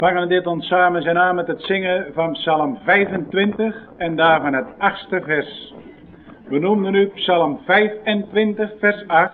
Vangen dit ons samen zijn aan met het zingen van Psalm 25 en daarvan het 8e vers. We noemden nu Psalm 25 vers 8.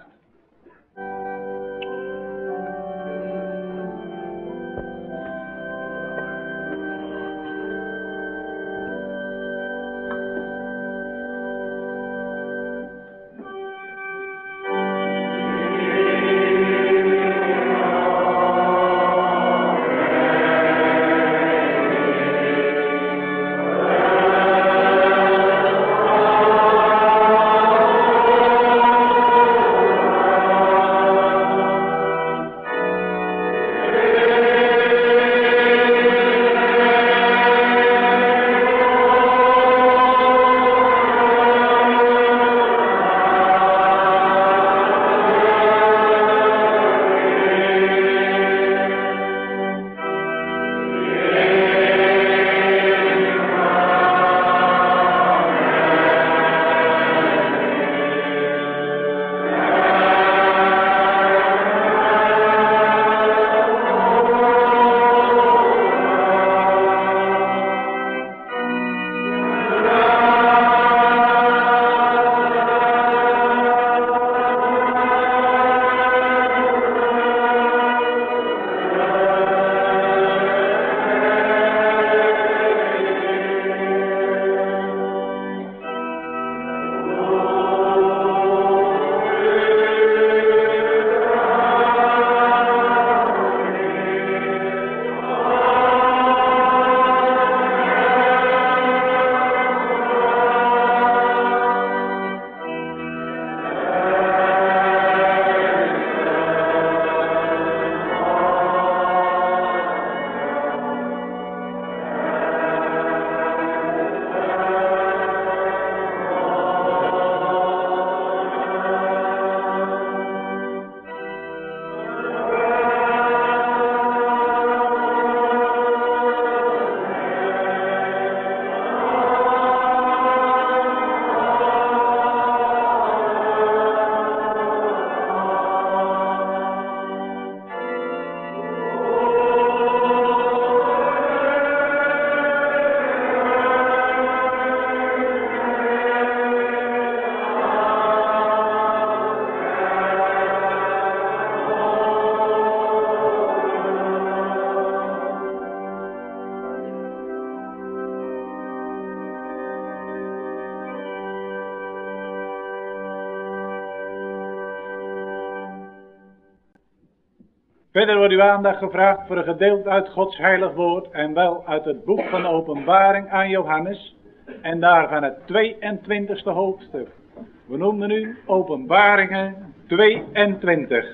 Verder wordt uw aandacht gevraagd voor een gedeelte uit Gods heilig woord en wel uit het boek van de Openbaring aan Johannes en daarvan het 22e hoofdstuk. We noemden nu Openbaringen 22.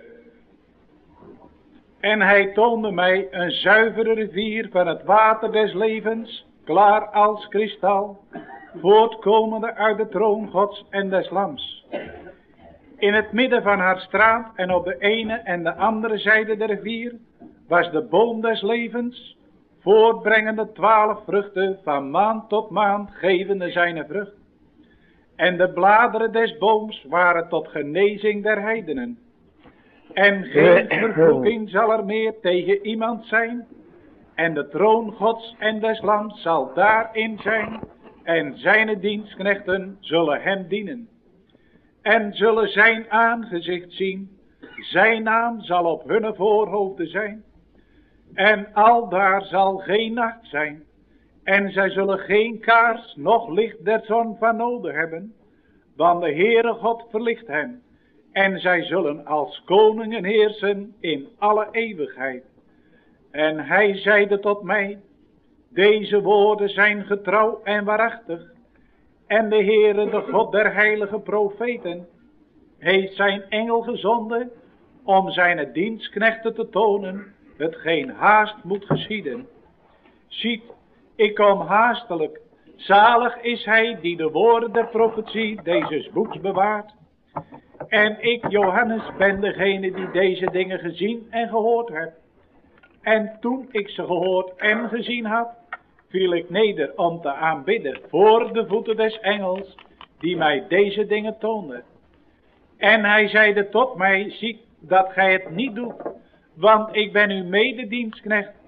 En hij toonde mij een zuivere rivier van het water des levens, klaar als kristal, voortkomende uit de troon Gods en des Lams. In het midden van haar straat en op de ene en de andere zijde der rivier was de boom des levens, voortbrengende 12 vruchten, van maand tot maand gevende zijne vrucht. En de bladeren des booms waren tot genezing der heidenen. En geen vervloeking zal er meer tegen iemand zijn. En de troon Gods en des Lams zal daarin zijn, en zijne dienstknechten zullen hem dienen. En zullen zijn aangezicht zien, zijn naam zal op hunne voorhoofden zijn. En aldaar zal geen nacht zijn, en zij zullen geen kaars, noch licht der zon van nodig hebben, want de Heere God verlicht hen, en zij zullen als koningen heersen in alle eeuwigheid. En hij zeide tot mij, deze woorden zijn getrouw en waarachtig, en de Heere, de God der heilige profeten, heeft zijn engel gezonden om zijn dienstknechten te tonen, hetgeen haast moet geschieden. Ziet, ik kom haastelijk, zalig is hij die de woorden der profetie deze boeks bewaart. En ik, Johannes, ben degene die deze dingen gezien en gehoord heb. En toen ik ze gehoord en gezien had, viel ik neder om te aanbidden voor de voeten des engels, die mij deze dingen toonde. En hij zeide tot mij, zie dat gij het niet doet, want ik ben uw mededienstknecht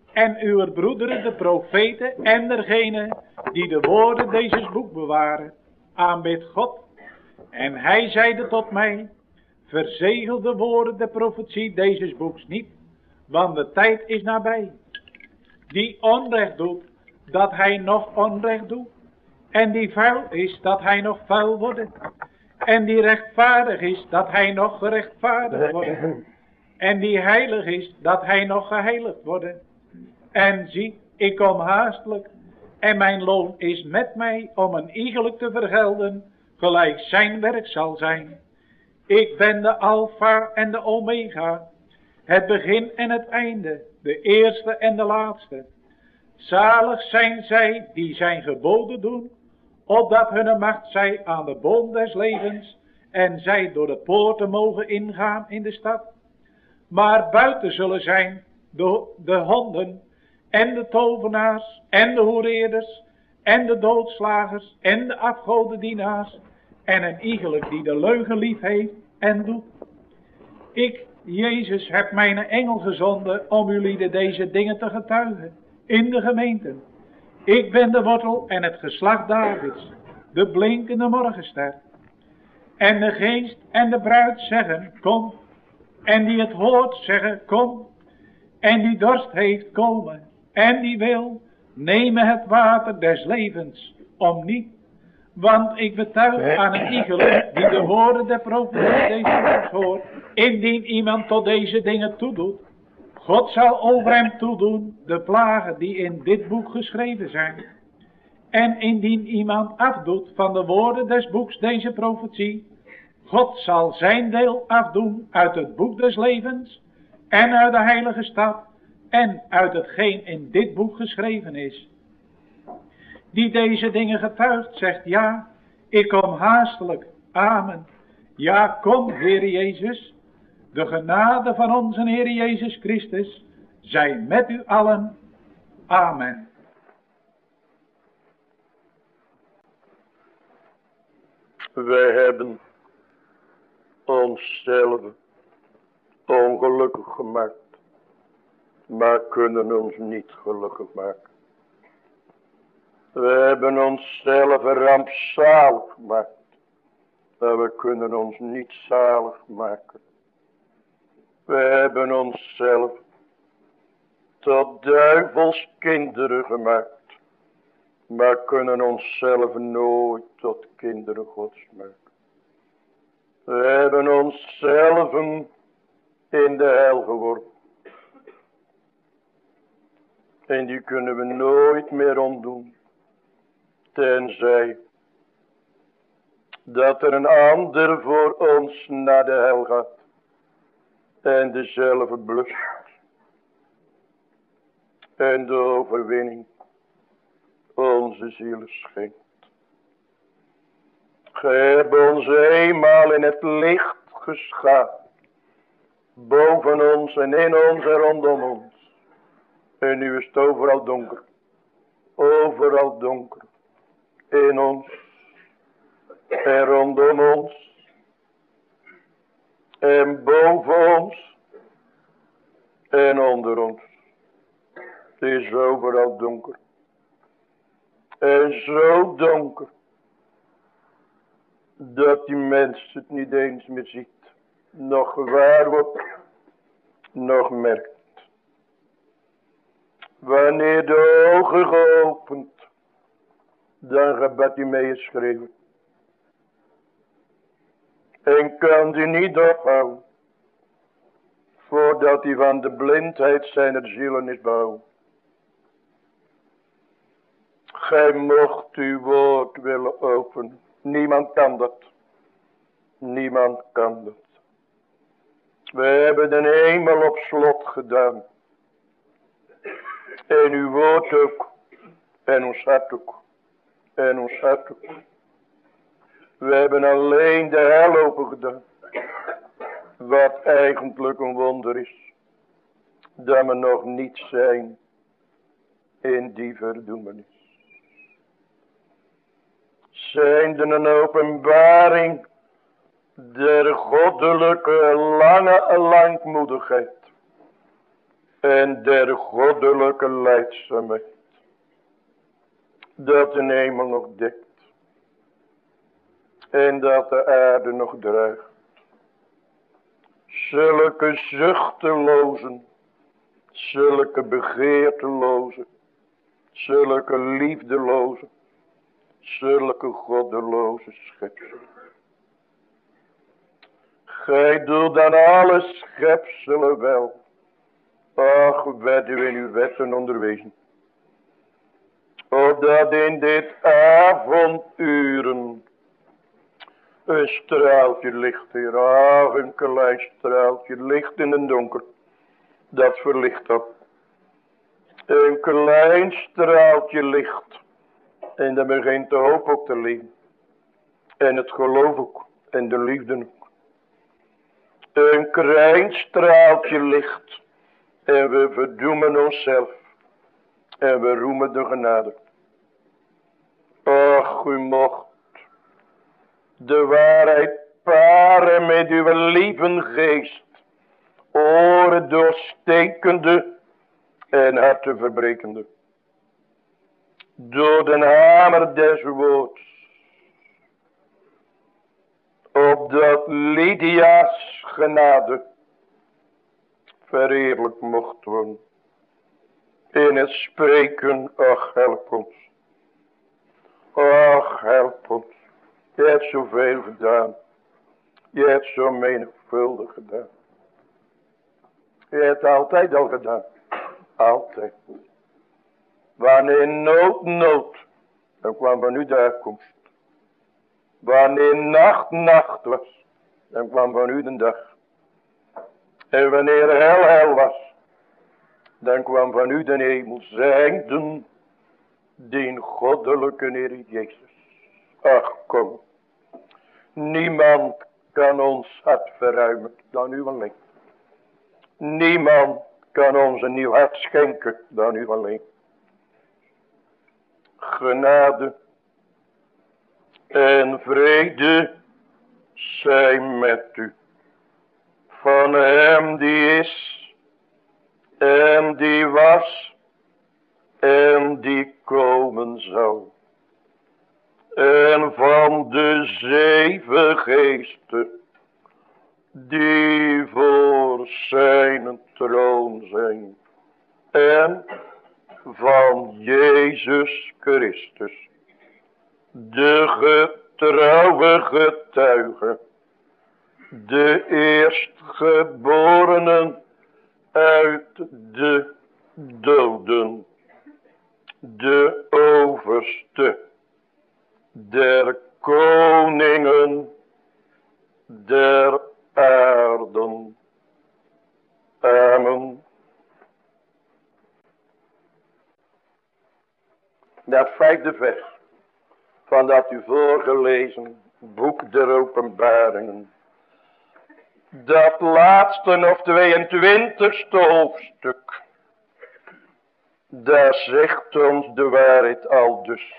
en uw broederen de profeten en dergenen die de woorden deze boek bewaren, aanbid God. En hij zeide tot mij, verzegel de woorden der profetie deze boeks niet, want de tijd is nabij. Die onrecht doet, dat hij nog onrecht doet, en die vuil is, dat hij nog vuil wordt, en die rechtvaardig is, dat hij nog gerechtvaardigd wordt, en die heilig is, dat hij nog geheiligd wordt. En zie, ik kom haastelijk, en mijn loon is met mij om een iegelijk te vergelden, gelijk zijn werk zal zijn. Ik ben de Alpha en de Omega, het begin en het einde, de eerste en de laatste. Zalig zijn zij die zijn geboden doen, opdat hunne macht zij aan de boom des levens, en zij door de poorten mogen ingaan in de stad. Maar buiten zullen zijn de honden, en de tovenaars, en de hoereerders, en de doodslagers, en de afgodendienaars, en een iegelijk die de leugen lief heeft en doet. Ik, Jezus, heb mijn engel gezonden om jullie deze dingen te getuigen in de gemeenten. Ik ben de wortel en het geslacht Davids, de blinkende morgenster. En de geest en de bruid zeggen, kom. En die het hoort zeggen, kom. En die dorst heeft, komen. En die wil, nemen het water des levens, om niet. Want ik betuig aan een iegelijk die de woorden der profetie deze boek hoort. Indien iemand tot deze dingen toedoet, God zal over hem toedoen de plagen die in dit boek geschreven zijn. En indien iemand afdoet van de woorden des boeks deze profetie, God zal zijn deel afdoen uit het boek des levens en uit de heilige stad en uit hetgeen in dit boek geschreven is. Die deze dingen getuigt, zegt ja, ik kom haastelijk. Amen. Ja, kom, Heer Jezus. De genade van onze Heer Jezus Christus zij met u allen. Amen. Wij hebben onszelf ongelukkig gemaakt, maar kunnen ons niet gelukkig maken. We hebben onszelf rampzalig gemaakt, maar we kunnen ons niet zalig maken. We hebben onszelf tot duivels kinderen gemaakt, maar kunnen onszelf nooit tot kinderen Gods maken. We hebben onszelf in de hel geworpen. En die kunnen we nooit meer ontdoen. Tenzij dat er een ander voor ons naar de hel gaat. En dezelfde blust. En de overwinning onze ziel schenkt. Gij hebt ons eenmaal in het licht geschapen. Boven ons en in ons en rondom ons. En nu is het overal donker. Overal donker. In ons. En rondom ons. En boven ons. En onder ons. Het is overal donker. En zo donker. Dat die mens het niet eens meer ziet. Nog gewaar wordt. Nog merkt. Wanneer de ogen geopend. Dan gaat Bartimeus schreeuwen. En kan die niet ophouden. Voordat hij van de blindheid zijner zielen is behouden. Gij mocht uw woord willen openen. Niemand kan dat. Niemand kan dat. We hebben de hemel op slot gedaan. En uw woord ook. En ons hart ook. En ons hart ook. We hebben alleen de hel open gedaan. Wat eigenlijk een wonder is. Dat we nog niet zijn in die verdoemenis. Zijnde een openbaring der goddelijke lange langmoedigheid. en der goddelijke leidzaamheid, dat de hemel nog dekt en dat de aarde nog draagt. Zulke zuchtelozen, zulke begeertelozen, zulke liefdelozen, zulke goddeloze schepselen. Gij doet dan alle schepselen wel. Ach, werd u in uw wetten onderwezen. Opdat in dit avonduren een straaltje licht, Heer, ach, een klein straaltje licht in het donker, dat verlicht dat. Een klein straaltje licht, en dan begint de hoop ook te leven. En het geloof ook, en de liefde ook. Een klein straaltje licht, en we verdoemen onszelf, en we roemen de genade. Ach, u mocht de waarheid paren met uw lieve geest, oren doorstekende en harten verbrekende. Door de hamer des woords, opdat Lydia's genade verheerlijk mocht worden. In het spreken, ach, help ons. Ach, help ons. Je hebt zoveel gedaan. Je hebt zo menigvuldig gedaan. Je hebt altijd al gedaan. Altijd. Wanneer nood, dan kwam van u de uitkomst. Wanneer nacht was, dan kwam van u de dag. En wanneer hel was, dan kwam van u de hemel. Zijnde die goddelijke Heer Jezus. Ach, kom. Niemand kan ons hart verruimen dan u alleen. Niemand kan ons een nieuw hart schenken dan u alleen. Genade en vrede zijn met u. Van hem die is en die was en die komen zal. En van de 7 geesten die voor zijn troon zijn. En van Jezus Christus, de getrouwe getuige, de eerstgeborenen uit de doden, de overste der koningen der aarden. Amen. Dat 5e vers van dat u voorgelezen boek der openbaringen. Dat laatste of 22e hoofdstuk. Daar zegt ons de waarheid al dus.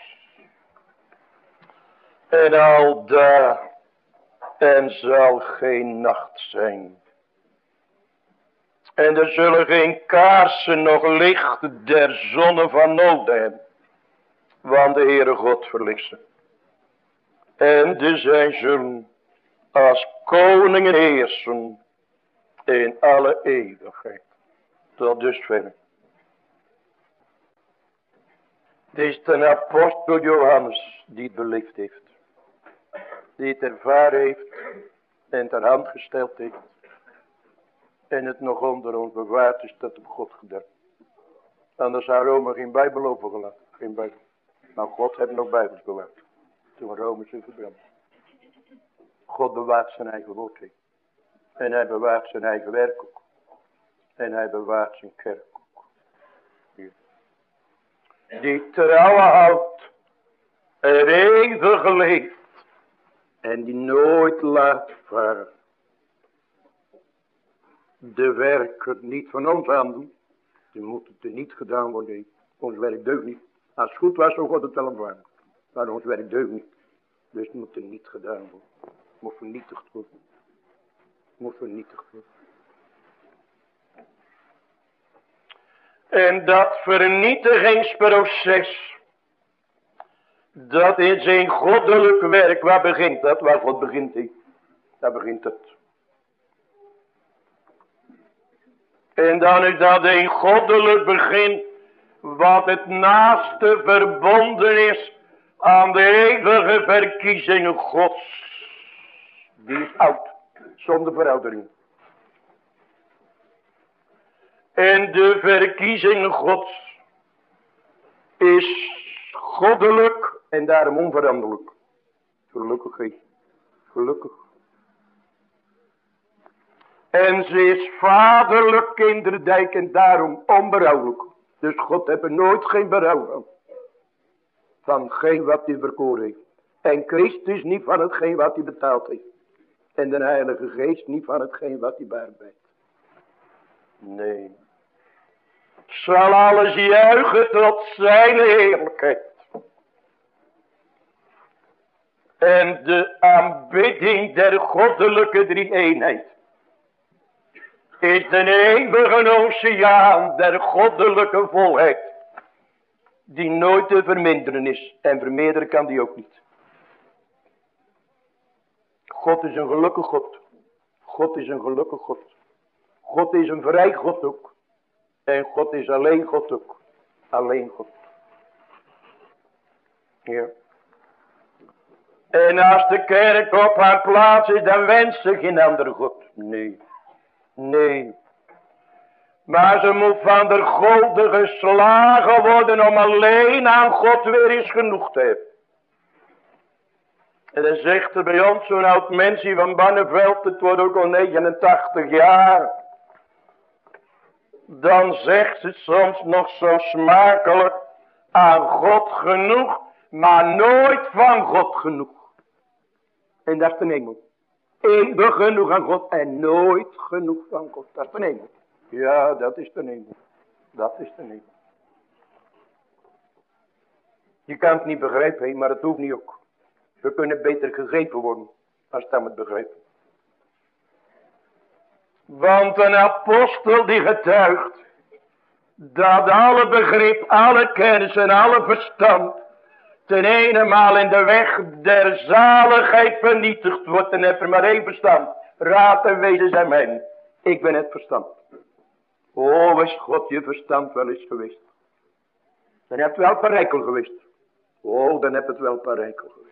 En al daar en zal geen nacht zijn. En er zullen geen kaarsen nog licht der zonne van nood hebben. Want de Heere God verlicht ze. En de zij zullen als koningen heersen in alle eeuwigheid. Tot dusver. Het is de apostel Johannes die het beleefd heeft. Die het ervaren heeft en ter hand gesteld heeft. En het nog onder ons bewaard is tot op God gedaan. Anders zou Rome geen Bijbel overgelaten. Geen Bijbel. Maar God heeft nog Bijbels bewaard. Toen Rome ze verbrand. God bewaart zijn eigen woord. En hij bewaart zijn eigen werk ook. En hij bewaart zijn kerk ook. Hier. Die trouwen houdt. Er eeuwig leeft. En die nooit laat varen. De werken niet van ons aandoen. Die moeten er niet gedaan worden. Ons werk deugt niet. Als het goed was, zou God het wel ontvangen. Maar ons werk deugt niet. Dus het moet er niet gedaan worden. Het moet vernietigd worden. Het moet vernietigd worden. En dat vernietigingsproces, dat is een goddelijk werk. Waar begint dat? Waar God begint hij? Daar begint het. En dan is dat een goddelijk begin, wat het naaste verbonden is aan de eeuwige verkiezingen Gods. Die is oud, zonder veroudering. En de verkiezing Gods is goddelijk en daarom onveranderlijk. Gelukkig, gelukkig. En ze is vaderlijk kinderdijk en daarom onberouwelijk. Dus God heeft er nooit geen berouw van. Van geen wat hij verkoren heeft. En Christus niet van hetgeen wat hij betaald heeft. En de Heilige Geest niet van hetgeen wat hij bearbeidt. Nee. Zal alles juichen tot zijn heerlijkheid. En de aanbidding der goddelijke drie-eenheid is de eeuwige oceaan der goddelijke volheid, die nooit te verminderen is, en vermeerderen kan die ook niet. God is een gelukkig God. God is een gelukkig God. God is een vrij God ook. En God is alleen God ook. Alleen God. Ja. En als de kerk op haar plaats is, dan wenst ze geen andere God. Nee. Nee. Maar ze moet van de goden geslagen worden om alleen aan God weer eens genoeg te hebben. En dan zegt er bij ons zo'n oud mensje van Banneveld, het wordt ook al 89 jaar. Dan zegt ze soms nog zo smakelijk, aan God genoeg, maar nooit van God genoeg. En dat is de hemel. Eeuwig genoeg aan God en nooit genoeg van God. Dat is de hemel. Ja, dat is de hemel. Dat is de hemel. Je kan het niet begrijpen, maar het hoeft niet ook. We kunnen beter gegrepen worden als dat het begrijpen. Want een apostel die getuigt dat alle begrip, alle kennis en alle verstand ten eenmaal in de weg der zaligheid vernietigd wordt, en heb er maar één verstand. Raad en wezen zijn mijn. Ik ben het verstand. O, is God je verstand wel eens geweest. Dan heb je wel parijkel geweest. Oh, dan heb het wel parijkel geweest.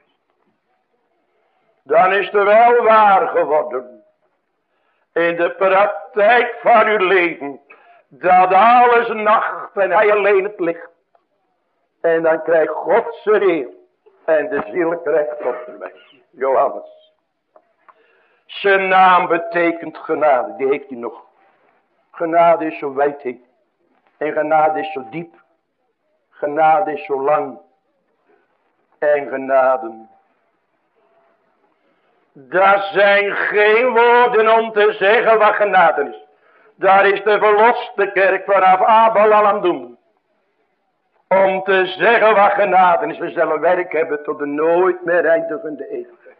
Dan is er wel waar geworden. In de praktijk van uw leven. Dat alles nacht en hij alleen het licht. En dan krijgt God zijn eer. En de ziel krijgt God erbij. Johannes. Zijn naam betekent genade. Die heeft hij nog. Genade is zo wijd heen. En genade is zo diep. Genade is zo lang. En genade. Daar zijn geen woorden om te zeggen wat genade is. Daar is de verloste kerk vanaf Abel al aan doen. Om te zeggen wat genade is. We zullen werk hebben tot de nooit meer eindigende eeuwigheid.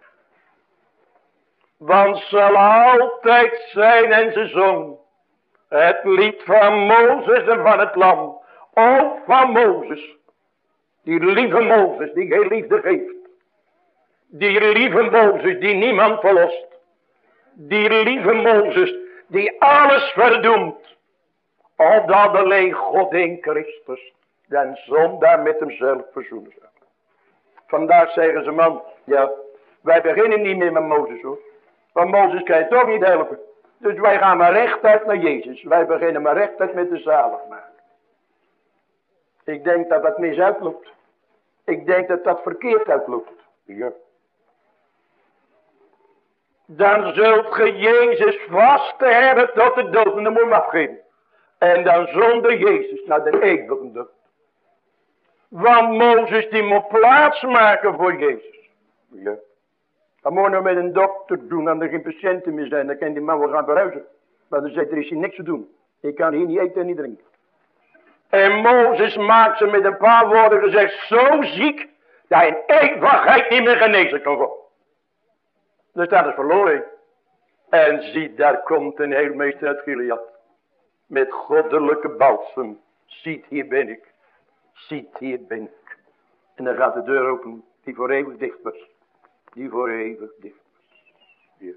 Want zal altijd zijn en ze zong. Het lied van Mozes en van het lam. O van Mozes. Die lieve Mozes die geen liefde geeft. Die lieve Mozes die niemand verlost. Die lieve Mozes die alles verdoemt. Opdat alleen God in Christus den zondaar met hemzelf verzoenen zou. Vandaag zeggen ze, man, ja, wij beginnen niet meer met Mozes hoor. Want Mozes kan je toch niet helpen. Dus wij gaan maar rechtuit naar Jezus. Wij beginnen maar rechtuit met de zaligmaker. Ik denk dat dat mis uitloopt. Ik denk dat dat verkeerd uitloopt. Ja. Dan zult ge Jezus vast hebben tot de dood. En dan moet je hem afgeven. En dan zonder Jezus naar de eeuwige dood. Want Mozes die moet plaats maken voor Jezus. Ja. Dan moet je nou met een dokter doen. En er geen patiënten meer zijn. Dan kan die man wel gaan verhuizen. Maar dan zegt er is hier niks te doen. Ik kan hier niet eten en niet drinken. En Mozes maakt ze met een paar woorden gezegd zo ziek. Dat hij in eeuwigheid niet meer genezen kan worden. Dus dat is verloren. En zie, daar komt een heelmeester uit Gilead. Met goddelijke balsem. Ziet, hier ben ik. Ziet, hier ben ik. En dan gaat de deur open die voor eeuwig dicht was. Die voor eeuwig dicht was. Hier.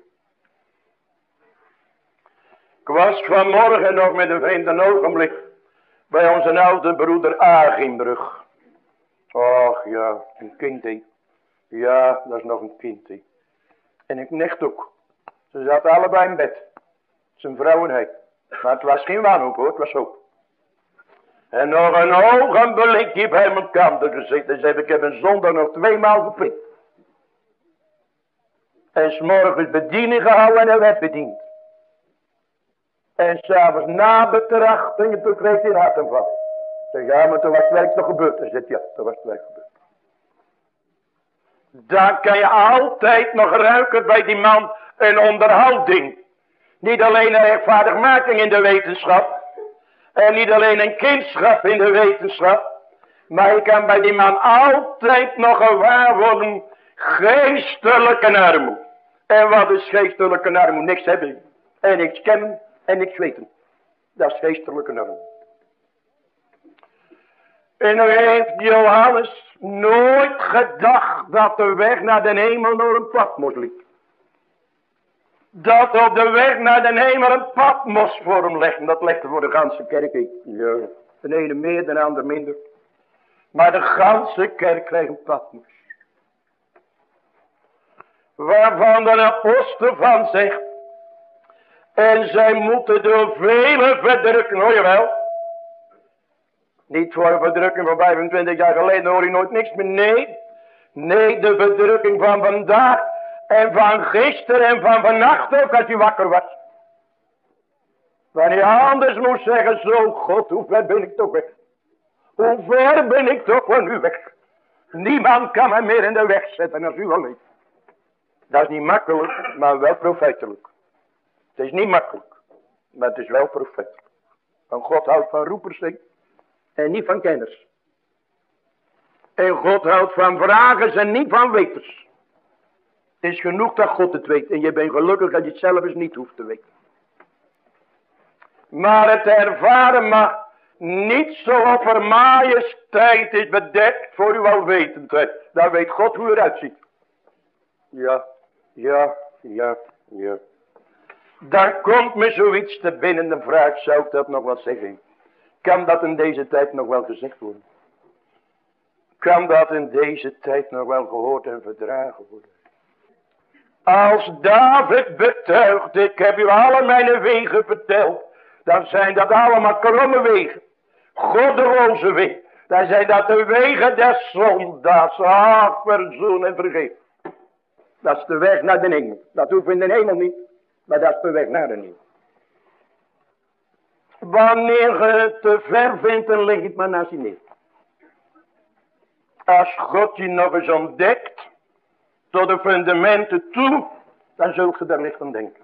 Ik was vanmorgen nog met een vreemde ogenblik bij onze oude broeder Agimbrug. Och ja, een kind hé. Ja, dat is nog een kind hé. En ik nicht ook. Ze zaten allebei in bed. Zijn vrouw en hij. Maar het was geen wanhoop hoor, het was hoop. En nog een ogenblikje bij mijn kant gezeten. Zei ik heb een zondag nog 2 maal geprikt. En 's morgens bediening gehouden en hij werd bediend. En s'avonds na betrachting, toen kreeg hij een hartaanval. Zeg ja, maar toen was het werk nog gebeurd. Hij zegt ja, toen was het werk gebeurd. Daar kan je altijd nog ruiken bij die man een onderhouding. Niet alleen een rechtvaardigmaking in de wetenschap. En niet alleen een kindschap in de wetenschap. Maar je kan bij die man altijd nog gewaar worden. Geestelijke armoede. En wat is geestelijke armoede? Niks hebben. En niks kennen. En niks weten. Dat is geestelijke armoede. En nu heeft Johannes nooit gedacht dat de weg naar de hemel door een Patmos liep. Dat op de weg naar de hemel een Patmos voor hem leggen. Dat legde voor de ganse kerk. Ja, de ene meer, de ander minder. Maar de ganse kerk kreeg een Patmos. Waarvan de apostel van zegt. En zij moeten door vele verdrukken, hoor je wel. Niet voor een verdrukking van 25 jaar geleden hoor je nooit niks meer. Nee, nee, de verdrukking van vandaag en van gisteren en van vannacht ook als je wakker was. Wanneer je anders moest zeggen, zo God, hoe ver ben ik toch weg? Hoe ver ben ik toch van u weg? Niemand kan mij meer in de weg zetten als u alleen. Dat is niet makkelijk, maar wel profetelijk. Het is niet makkelijk, maar het is wel profetelijk. Want God houdt van roepers en niet van kenners. En God houdt van vragers en niet van weters. Het is genoeg dat God het weet. En je bent gelukkig dat je het zelf eens niet hoeft te weten. Maar het ervaren mag niet zo of er majesteit is bedekt voor uw alwetendheid. Daar weet God hoe eruit ziet. Ja, ja, ja, ja. Daar komt me zoiets te binnen. De vraag, zou ik dat nog wat zeggen? Kan dat in deze tijd nog wel gezegd worden? Kan dat in deze tijd nog wel gehoord en verdragen worden? Als David betuigt, ik heb u alle mijn wegen verteld. Dan zijn dat allemaal kromme wegen. Goddeloze wegen. Dan zijn dat de wegen des zondaars. Ach, verzoen en vergeef. Dat is de weg naar de hemel. Dat hoeft in de hemel niet. Maar dat is de weg naar de hemel. Wanneer je het te ver vindt, dan leg het maar naast je neer. Als God je nog eens ontdekt, tot de fundamenten toe, dan zult je daar licht aan denken.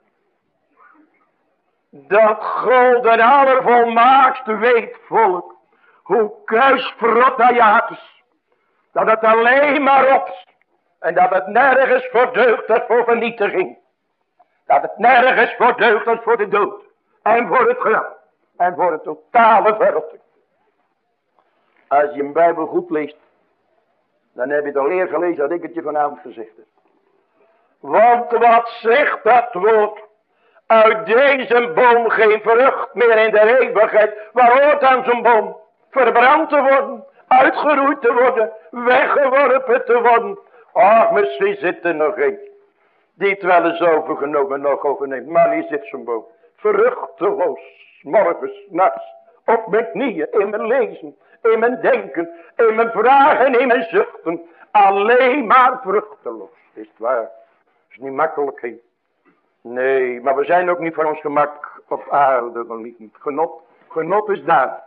Dat God en allervolmaakste weet, volk, hoe kuisvrot dat je hart is. Dat het alleen maar op is. En dat het nergens voor deugt als voor vernietiging. Dat het nergens voor deugt als voor de dood. En voor het graf. En voor een totale verrotting. Als je een Bijbel goed leest, dan heb je het al eer gelezen dat ik het je vanavond gezegd heb. Want wat zegt dat woord? Uit deze boom geen vrucht meer in de eeuwigheid. Waar hoort aan zo'n boom? Verbrand te worden, uitgeroeid te worden, weggeworpen te worden. Ach, misschien zit er nog een die het wel eens overgenomen nog overneemt. Maar hier zit zo'n boom. Vruchteloos. Morgens, nachts, op mijn knieën, in mijn lezen, in mijn denken, in mijn vragen, in mijn zuchten. Alleen maar vruchteloos. Is het waar? Is niet makkelijk, hè? Nee, maar we zijn ook niet voor ons gemak op aarde, geliefd. Genot is daar.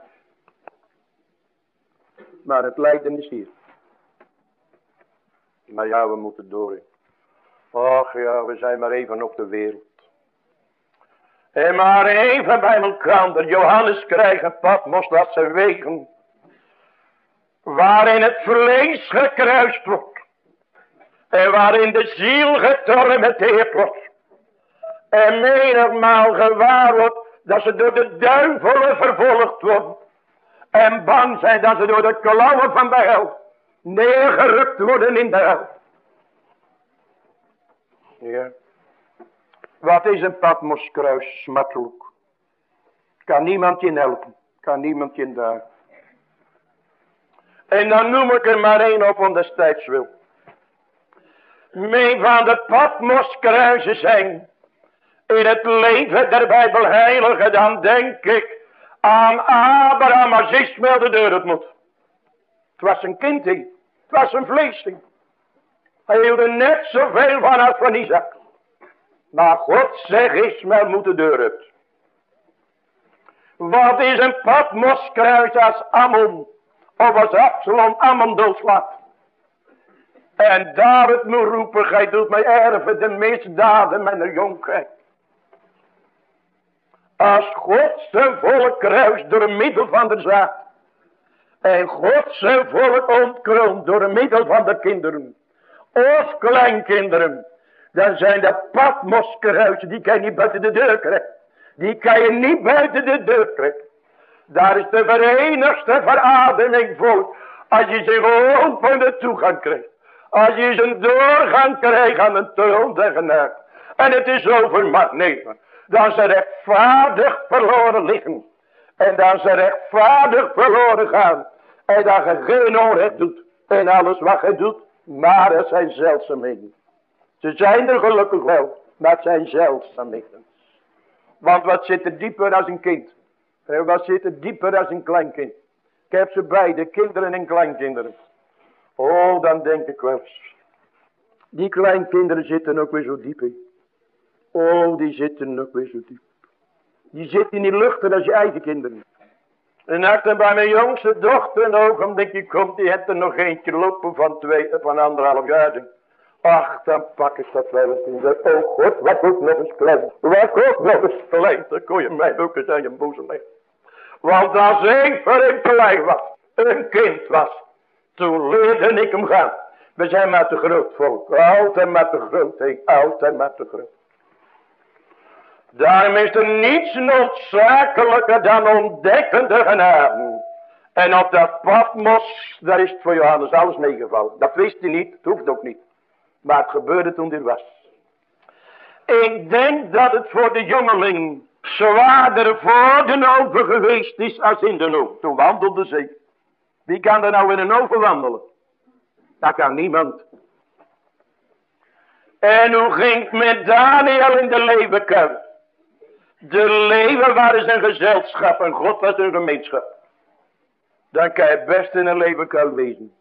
Maar het lijden is hier. Maar ja, we moeten door. Och ja, we zijn maar even op de wereld. En maar even bij elkaar. Johannes krijgt een Patmos, dat zijn wegen. Waarin het vlees gekruist wordt. En waarin de ziel getormenteerd wordt. En menigmaal gewaar wordt dat ze door de duivelen vervolgd worden. En bang zijn dat ze door de klauwen van de hel neergerukt worden in de hel. Ja. Wat is een Patmoskruis smartelijk. Kan niemand je helpen. Kan niemand je daar. En dan noem ik er maar één op om destijds wil. Mijn van de Patmoskruisen zijn in het leven der Bijbelheiligen, dan denk ik aan Abraham als Ismaël de deur het moet. Het was een kind, het was een vleesding. Hij hield er net zoveel van als van Isaac. Maar God zegt, Ismaël moet de deur uit. Wat is een Patmoskruis als Ammon, of als Absalom Ammon doodslaat? En David moet roepen, gij doet mij erven de misdaden mijn jonkheid. Als God zijn volk kruist door middel van de zaad. En God zijn volk ontkroont door middel van de kinderen. Of kleinkinderen. Dan zijn de Patmoskruisen, die kan je niet buiten de deur krijgen. Die kan je niet buiten de deur krijgen. Daar is de verenigste verademing voor. Als je ze gewoon van de toegang krijgt. Als je ze doorgang krijgt aan de troon der genade. En het is over mag nemen. Dan ze rechtvaardig verloren liggen. En dan ze rechtvaardig verloren gaan. En dat je geen onrecht doet. En alles wat je doet. Maar het zijn zeldzaamheden. Ze zijn er gelukkig wel. Maar het zijn zeldzaamheden. Want wat zit er dieper als een kind? En wat zit er dieper als een kleinkind? Ik heb ze beide, kinderen en kleinkinderen. Oh, dan denk ik wel eens. Die kleinkinderen zitten ook weer zo diep in. Oh, die zitten ook weer zo diep. Die zitten niet luchter als je eigen kinderen. En achter bij mijn jongste dochter een ogenblikje komt, die heeft er nog eentje lopen van 1,5 jaar. Ach, dan pak ik dat wel eens in. Oh God, wat ook nog eens klein. Wat ook nog eens klein. Dan kon je mij ook eens aan je boezem leggen. Want als ik voor een klein was, een kind was, toen leerde ik hem gaan. We zijn maar te groot volk. Altijd maar te groot. Altijd maar te groot. Daarom is er niets noodzakelijker dan ontdekkende genade. En op dat Patmos, daar is het voor Johannes alles meegevallen. Dat wist hij niet, het hoeft ook niet. Maar het gebeurde toen hij was. Ik denk dat het voor de jongeling zwaarder voor de oven geweest is als in de oven. Toen wandelde ze. Wie kan er nou in een oven wandelen? Dat kan niemand. En hoe ging het met Daniel in de leeuwenkuil? De leeuwen waren zijn gezelschap en God was een gemeenschap. Dan kan je best in een leeuwenkuil wezen.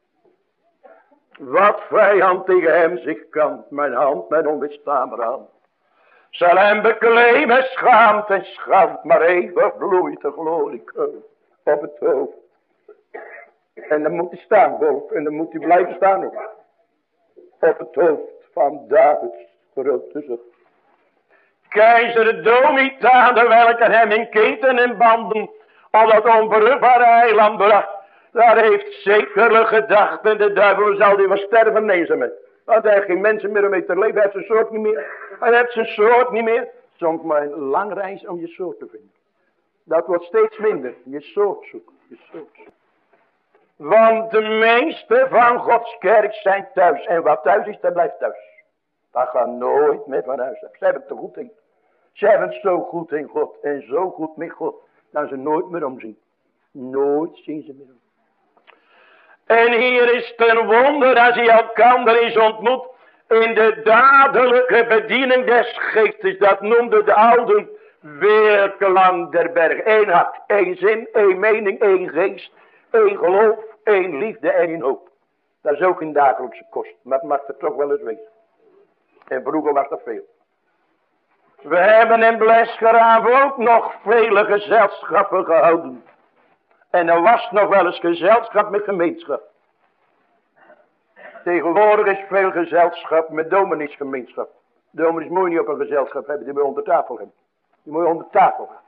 Wat vijand tegen hem zich kan, mijn hand, mijn onweerstaanbare hand. Zal hem beklemen, schaamt en schaamt, maar even vloeit de glorie op het hoofd. En dan moet hij staan, volk, en dan moet hij blijven staan ook. Op het hoofd van Davids grote zucht. Keizer Domitiaan, welke hem in keten en banden op dat onberugbare eiland bracht. Daar heeft zekerlijk gedacht, en de duivel zal die wel sterven, nee ze met. Want hij heeft geen mensen meer om mee te leven, hij heeft zijn soort niet meer. Hij heeft zijn soort niet meer. Soms maar een lang reis om je soort te vinden. Dat wordt steeds minder, je soort zoeken, je soort zoeken. Want de meeste van Gods kerk zijn thuis. En wat thuis is, dat blijft thuis. Dat gaat nooit meer van huis. Ze hebben het te goed in. Ze hebben het zo goed in God. En zo goed met God. Dat ze nooit meer omzien. Nooit zien ze meer om. En hier is het een wonder als hij elkander is ontmoet. In de dadelijke bediening des geestes. Dat noemde de ouden weerklank der berg. Eén hart, één zin, één mening, één geest. Eén geloof, één liefde en één hoop. Dat is ook een dagelijkse kost. Maar het mag er toch wel eens wezen. En vroeger was dat veel. We hebben in Blesgraaf ook nog vele gezelschappen gehouden. En er was nog wel eens gezelschap met gemeenschap. Tegenwoordig is veel gezelschap met domineesgemeenschap. Dominees moet je niet op een gezelschap hebben, die moet je onder tafel hebben. Die moet je onder tafel hebben.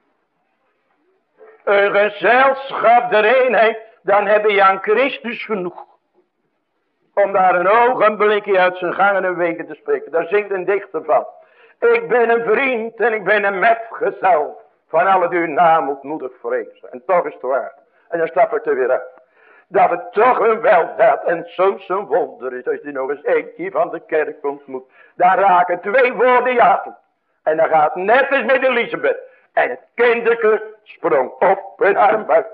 Een gezelschap der eenheid, dan heb je aan Christus genoeg. Om daar een ogenblikje uit zijn gangen en wegen te spreken. Daar zingt een dichter van. Ik ben een vriend en ik ben een metgezel van alle die uw naam ontmoedig vrezen. En toch is het waar. En dan stap ik er weer uit. Dat het toch een weldaad en soms een wonder is. Als je nog eens eentje van de kerk ontmoet. Dan raken 2 woorden jagen. En dan gaat net als met Elisabeth. En het kinderke sprong op in haar buik.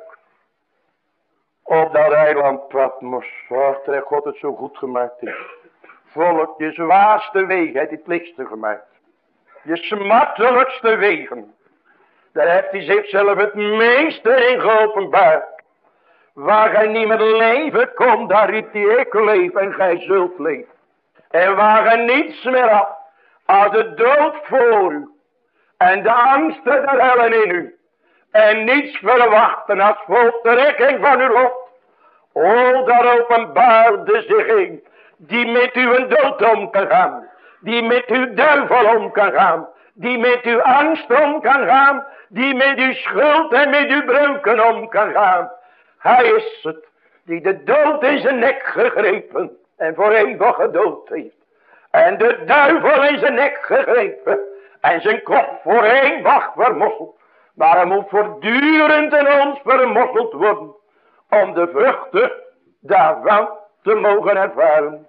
Op dat eiland Patmos. Och, dat God het zo goed gemaakt is. Volk, je zwaarste wegen heeft het lichtste gemaakt. Je smartelijkste wegen. Daar heeft hij zichzelf het meeste in geopenbaard. Waar gij niet met leven komt, daar riep hij ik leef en gij zult leven. En waar gij niets meer had, als de dood voor u. En de angsten der hellen in u. En niets verwachten als voltrekking van uw lot. O, daar openbaarde zich een, die met uw dood om kan gaan. Die met uw duivel om kan gaan. Die met uw angst om kan gaan. Die met uw schuld en met uw breuken om kan gaan. Hij is het die de dood in zijn nek gegrepen en voor eeuwig gedood heeft. En de duivel in zijn nek gegrepen en zijn kop voor eeuwig vermosseld. Maar hij moet voortdurend in ons vermosseld worden om de vruchten daarvan te mogen ervaren.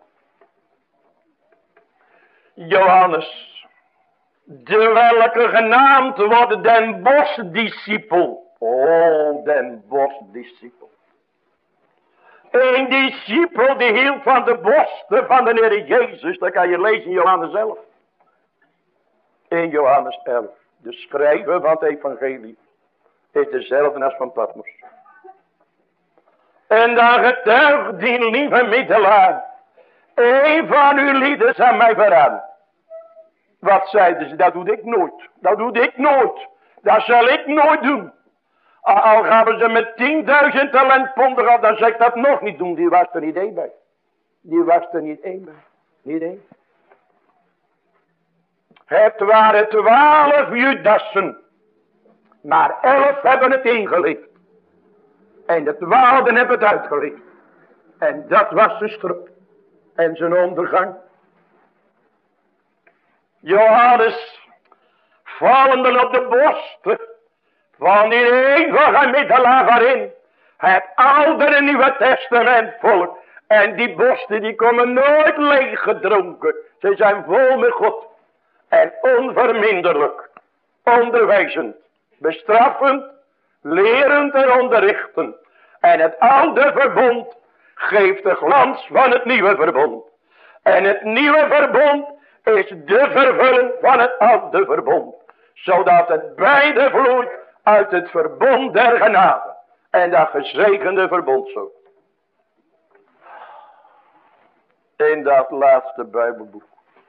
Johannes, de welke genaamd wordt den bosdiscipel. Oh, den bosdiscipel. Een discipel die hield van de borsten van de Heer Jezus. Dat kan je lezen in Johannes 11. In Johannes 11. De schrijver van het evangelie is dezelfde als van Patmos. En dan getuigt die lieve middelaar. Een van uw lieden aan mij verraden. Wat zeiden ze? Dat doe ik nooit. Dat doe ik nooit. Dat zal ik nooit doen. Al gaven ze met 10.000 talentponden af, dan zeg ik dat nog niet doen. Die was er niet één bij. Die was er niet één bij. Niet één. Het waren 12 Judassen. Maar 11 hebben het ingeleefd. En de 12 hebben het uitgeleefd. En dat was zijn strop. En zijn ondergang. Johannes, vallende op de borsten van die eeuwige middelaar waarin het Oude en Nieuwe Testament volk. En die borsten die komen nooit leeg gedronken. Ze zijn vol met God. En onverminderlijk. Onderwijzend. Bestraffend. Lerend en onderrichtend. En het oude verbond geeft de glans van het nieuwe verbond. En het nieuwe verbond is de vervulling van het oude verbond. Zodat het beide vloeit uit het verbond der genade. En dat gezegende verbond zo. In dat laatste Bijbelboek.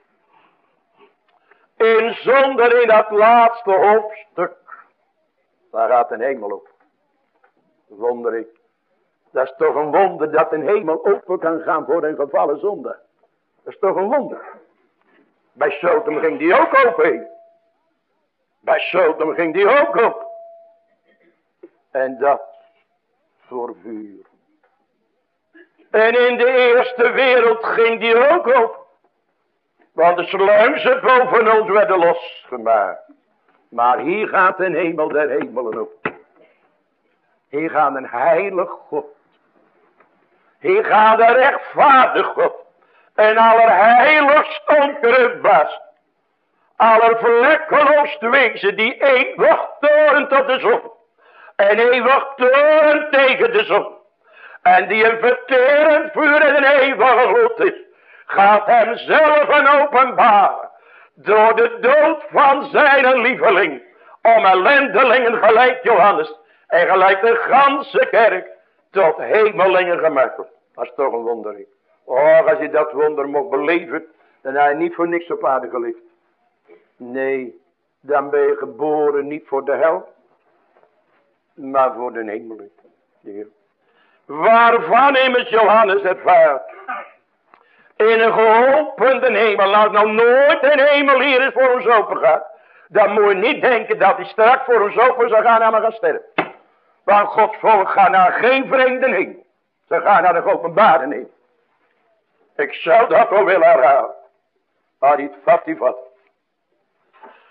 Zonder in dat laatste hoofdstuk. Daar gaat een hemel op. Wonder ik. Dat is toch een wonder dat een hemel open kan gaan voor een gevallen zonde. Dat is toch een wonder. Bij Sodom ging die ook open. Bij Sodom ging die ook op. En dat voor vuur. En in de eerste wereld ging die ook op. Want de sluizen boven ons werden losgemaakt. Maar hier gaat een hemel der hemelen op. Hier gaat een heilig God. Hier gaat een rechtvaardig God. En allerheiligst ongeruchtbaarst. Allervlekkeloosst wezen die eeuwig toren tot de zon. En eeuwig toren tegen de zon. En die een verterend vuur en een eeuwige gloed is. Gaat hem zelf een openbaren. Door de dood van zijn lieveling. Om ellendelingen gelijk Johannes. En gelijk de ganse kerk. Tot hemelingen gemaakt wordt. Dat is toch een wonder. Oh, als je dat wonder mocht beleven. Dan heb je niet voor niks op aarde geleefd. Nee, dan ben je geboren niet voor de hel. Maar voor de hemel. Ja. Waarvan immers Johannes ervaart. In een geopende hemel. Als nou nooit een hemel hier is voor ons open gaat. Dan moet je niet denken dat hij straks voor ons open zal gaan en maar gaan sterven. Want Gods volk gaat naar geen vreemde heen. Ze gaan naar de openbare heen. Ik zou dat wel willen herhalen. Maar niet vat die vat.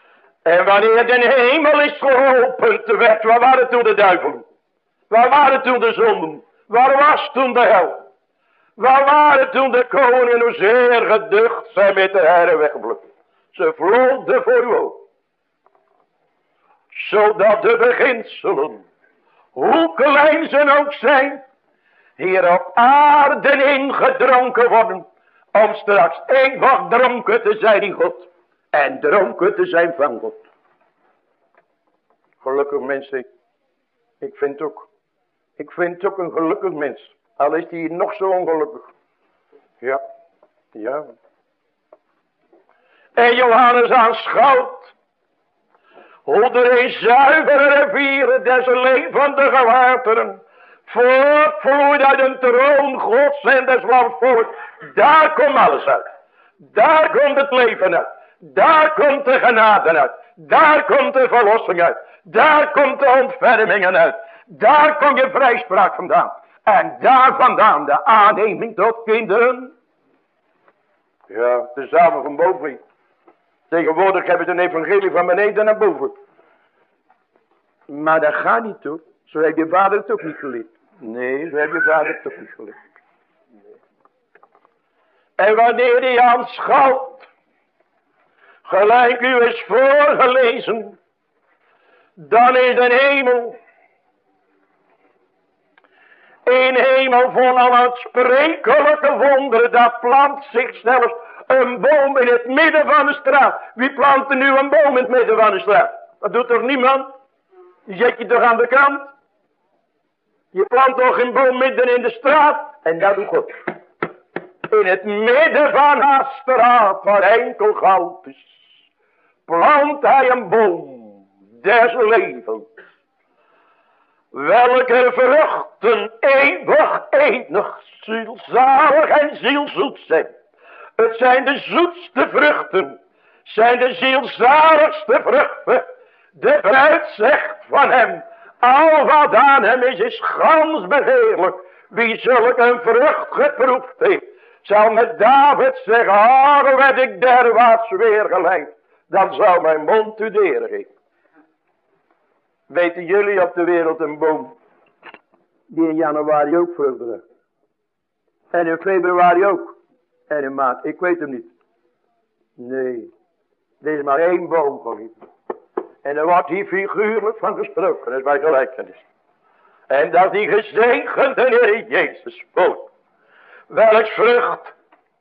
En wanneer de hemel is geopend werd, waar waren toen de duivelen? Waar waren toen de zonden? Waar was toen de hel? Waar waren toen de koningen hoe zeer geducht zijn met de Heere wegblukken? Ze vloden voor uw ogen. Zodat de beginselen, hoe klein ze ook zijn, hier op aarde ingedronken worden, om straks eeuwig dronken te zijn in God. En dronken te zijn van God. Gelukkig mens, ik vind ook een gelukkig mens. Al is hij nog zo ongelukkig. Ja, ja. En Johannes aanschouwt hoe er een zuivere rivier des levendige wateren voortvloeit uit een troon Gods en des Lams voort. Daar komt alles uit. Daar komt het leven uit. Daar komt de genade uit. Daar komt de verlossing uit. Daar komt de ontfermingen uit. Daar komt je vrijspraak vandaan. En daar vandaan de aanneming tot kinderen. Ja, de samen van boven. Tegenwoordig hebben ze een evangelie van beneden naar boven. Maar dat gaat niet hoor. Zo heeft je vader het ook niet geleerd. Nee, zo heeft je vader het ook niet geleerd. Nee. En wanneer hij aanschouwt, gelijk u is voorgelezen, dan is een hemel. Een hemel vol onuitsprekelijke wonderen. Dat plant zich zelfs een boom in het midden van de straat. Wie plant er nu een boom in het midden van de straat? Dat doet toch niemand? Die zet je toch aan de kant? Je plant toch een boom midden in de straat? En dat doet God. In het midden van haar straat, waar enkel goud is, plant hij een boom des levens. Welke vruchten eeuwig, zielzalig en zielzoet zijn. Het zijn de zoetste vruchten, zijn de zielzaligste vruchten. De bruid zegt van hem, al wat aan hem is gans begeerlijk. Wie zulk een vrucht geproefd heeft, zal met David zeggen, hoe werd ik derwaarts weer geleid, dan zou mijn mond u de eer geven. Weten jullie op de wereld een boom die in januari ook vruchten heeft? En in februari ook? En in maart? Ik weet hem niet. Nee, er is maar één boom geliefd. En er wordt hier figuurlijk van gesproken, dat is bij gelijkenis. En dat die gezegende Heer Jezus voort, welks vrucht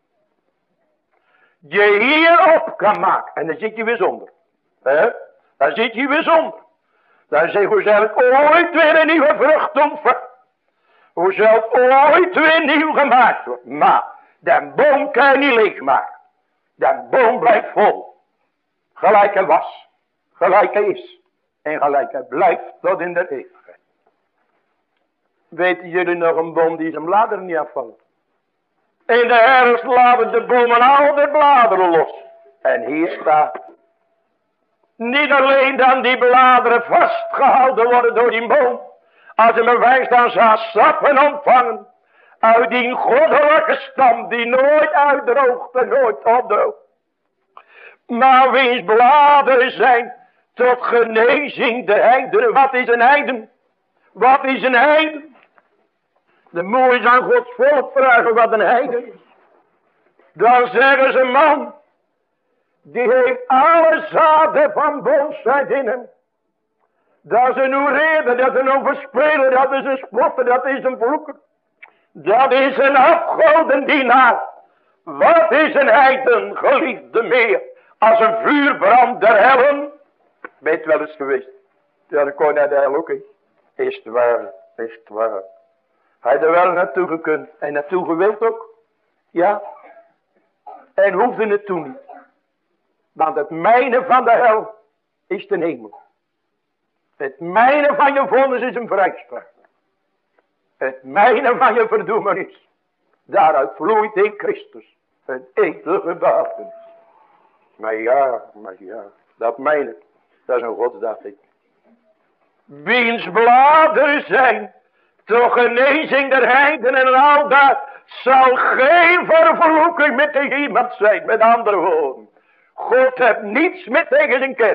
je hierop kan maken. En dan zit je weer zonder. Dan zit je weer zonder. Dan zeg je, hoe zal ik ooit weer een nieuwe vrucht ontvangen? Hoe zal het ooit weer nieuw gemaakt worden? Maar, de boom kan je niet leegmaken. De boom blijft vol. Gelijk hij was. Gelijk hij is. En gelijk hij blijft tot in de eeuwigheid. Weten jullie nog een boom die zijn bladeren niet afvallen? In de herfst laten de bomen al de bladeren los. En hier staat. Niet alleen dan die bladeren vastgehouden worden door die boom. Als een bewijs dan zal sappen ontvangen. Uit die goddelijke stam die nooit uitdroogt en nooit opdroogt. Maar wiens bladeren zijn tot genezing de heidenen. Wat is een heiden? Wat is een heiden? De moe is aan Gods volk vragen wat een heiden is. Dan zeggen ze, man, die heeft alle zaden van boosheid in hem. Dat is een oereder, dat is een overspeler, dat is een spotter, dat is een vloeker. Dat is een afgodendienaar. Wat is een heiden, geliefde meer, als een vuurbrand der hellen? Weet wel eens geweest. Ja, dan kon je naar de hel ook in. Is het waar, is het waar. Hij er wel naartoe gekund en naartoe gewild ook. Ja. En hoefde het toen niet. Want het mijne van de hel is de hemel. Het mijne van je vonnis is een vrijspraak. Het mijne van je verdoemenis. Daaruit vloeit in Christus een eeuwige behouden. Maar ja, dat mijne, dat is een godsdaad. Wiens bladeren zijn tot genezing der heidenen en al dat zal geen vervloeking met tegen iemand zijn. Met andere woorden, God heeft niets met tegen zijn kerk.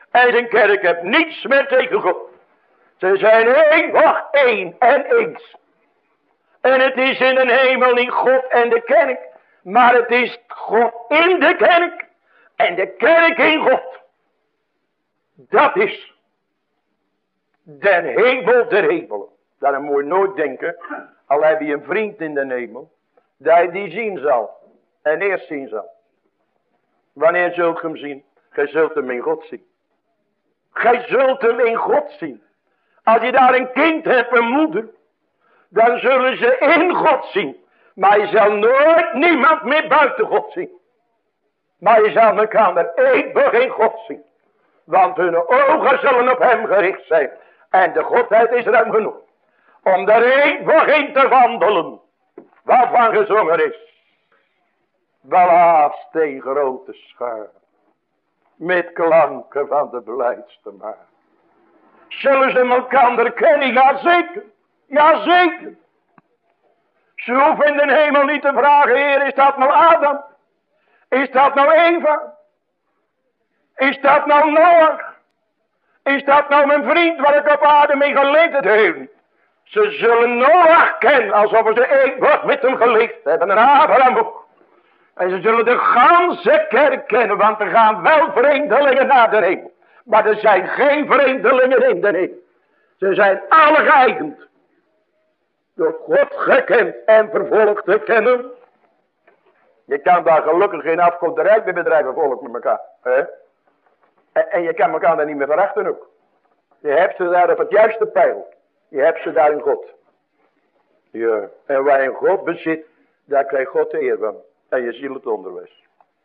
En zijn kerk heeft niets meer tegen God. Ze zijn eeuwig één en eens. En het is in de hemel niet God en de kerk. Maar het is God in de kerk. En de kerk in God. Dat is den hemel der hemelen. Daarom moet je nooit denken. Al heb je een vriend in de hemel. Dat je die zien zal. En eerst zien zal. Wanneer zult je hem zien? Gij zult hem in God zien. Gij zult hem in God zien. Als je daar een kind hebt, een moeder. Dan zullen ze in God zien. Maar je zal nooit niemand meer buiten God zien. Maar je zal elkaar eeuwig in God zien. Want hun ogen zullen op hem gericht zijn. En de Godheid is ruim genoeg. Om daar eeuwig in te wandelen. Waarvan gezongen is. Welhaast een grote schaar. Met klanken van de blijdste maar. Zullen ze elkaar kennen? Jazeker. Jazeker. Ze hoeven in de hemel niet te vragen. Heer, is dat nou Adam? Is dat nou Eva? Is dat nou Noach? Is dat nou mijn vriend waar ik op aarde mee geleden heb? Ze zullen Noach kennen alsof ze eeuwig met hem geleefd hebben. En Abraham ook. En ze zullen de ganse kerk kennen. Want er gaan wel vreemdelingen naar de hemel. Maar er zijn geen vreemdelingen in de hemel. Ze zijn alle geëigend. Door God gekend en vervolgd te kennen. Je kan daar gelukkig geen afgoderij bij bedrijven volk met elkaar. Hè? En je kan elkaar daar niet meer verachten ook. Je hebt ze daar op het juiste pijl. Je hebt ze daar in God. Ja. En waar je God bezit, daar krijgt God de eer van. En je ziel het onderwijs.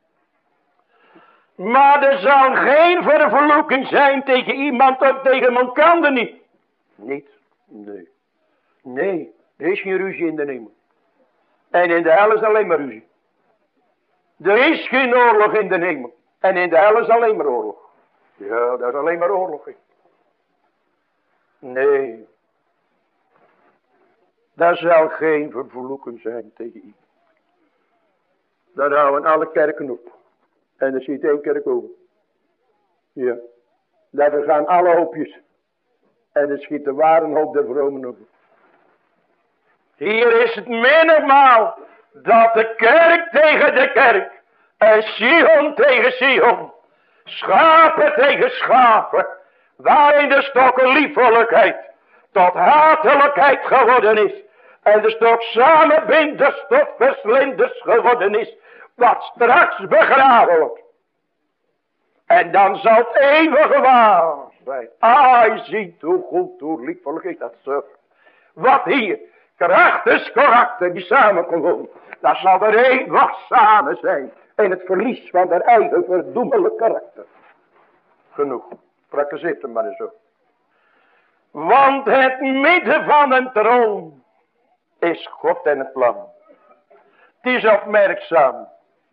Maar er zal geen vervloeking zijn tegen iemand of tegen elkaar niet. Niet? Nee. Nee, er is geen ruzie in de hemel. En in de hel is alleen maar ruzie. Er is geen oorlog in de hemel. En in de hel is alleen maar oorlog. Ja, daar is alleen maar oorlog in. Nee. Daar zal geen vervloeking zijn tegen iemand. Daar houden alle kerken op. En er zit één kerk over. Ja. Daar gaan alle hoopjes. En er schiet de ware hoop der vromen over. Hier is het menigmaal dat de kerk tegen de kerk. En Sion tegen Sion. Schapen tegen schapen. Waarin de stokken liefvolligheid tot hatelijkheid geworden is. En de stok samenbinders tot verslinders geworden is. Wat straks begraven wordt. En dan zal het eeuwige waar zijn. Je ziet hoe goed, hoe liefvollig is dat zo. Wat hier krachtens karakter die samenkomen. Dat zal er eeuwig samen zijn. In het verlies van haar eigen verdoemelijk karakter. Genoeg. Praktiseert hem maar eens zo. Want het midden van een troon is God en het plan. Het is opmerkzaam.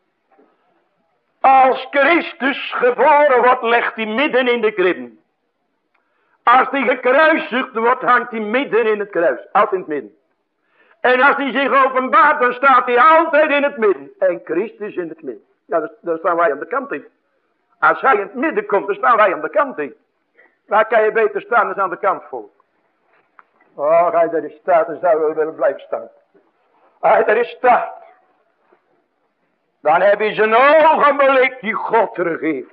Als Christus geboren wordt, legt hij midden in de kribben. Als hij gekruisigd wordt, hangt hij midden in het kruis. Altijd in het midden. En als hij zich openbaart, dan staat hij altijd in het midden. En Christus in het midden. Ja, daar staan wij aan de kant in. Als hij in het midden komt, dan staan wij aan de kant in. Waar kan je beter staan dan aan de kant, volk? Oh, hij daar is staat, dan zou wel willen blijven staan. Hij daar is staat. Dan heb je zijn ogenblik die God regeert.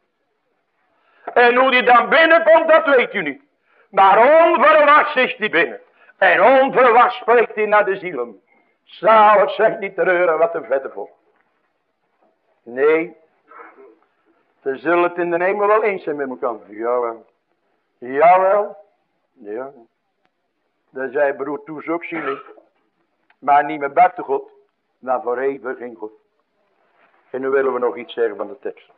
En hoe die dan binnenkomt, dat weet u niet. Maar onverwachts is die binnen. En onverwachts spreekt hij naar de zielen. Zalig zegt niet treuren wat er verder volgt. Nee. Ze zullen het in de hemel wel eens zijn met elkaar. Jawel. Jawel. Ja. Dat zei broer Toes ook zielig. Maar niet meer buiten God. Maar voor eeuwig in God. En nu willen we nog iets zeggen van de tekst.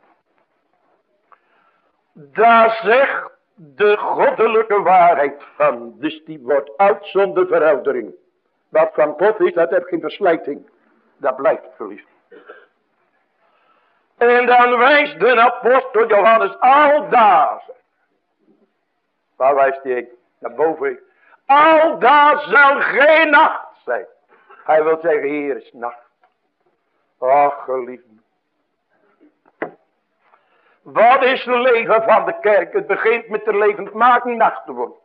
Daar zegt de goddelijke waarheid van. Dus die wordt oud zonder veroudering. Wat van God is, dat heeft geen verslijting. Dat blijft verliefd. En dan wijst de apostel Johannes aldaar. Waar wijst hij? Naar boven. Aldaar zal geen nacht zijn. Hij wil zeggen, hier is nacht. Ach, geliefde. Wat is het leven van de kerk? Het begint met de levendmaking nacht te worden.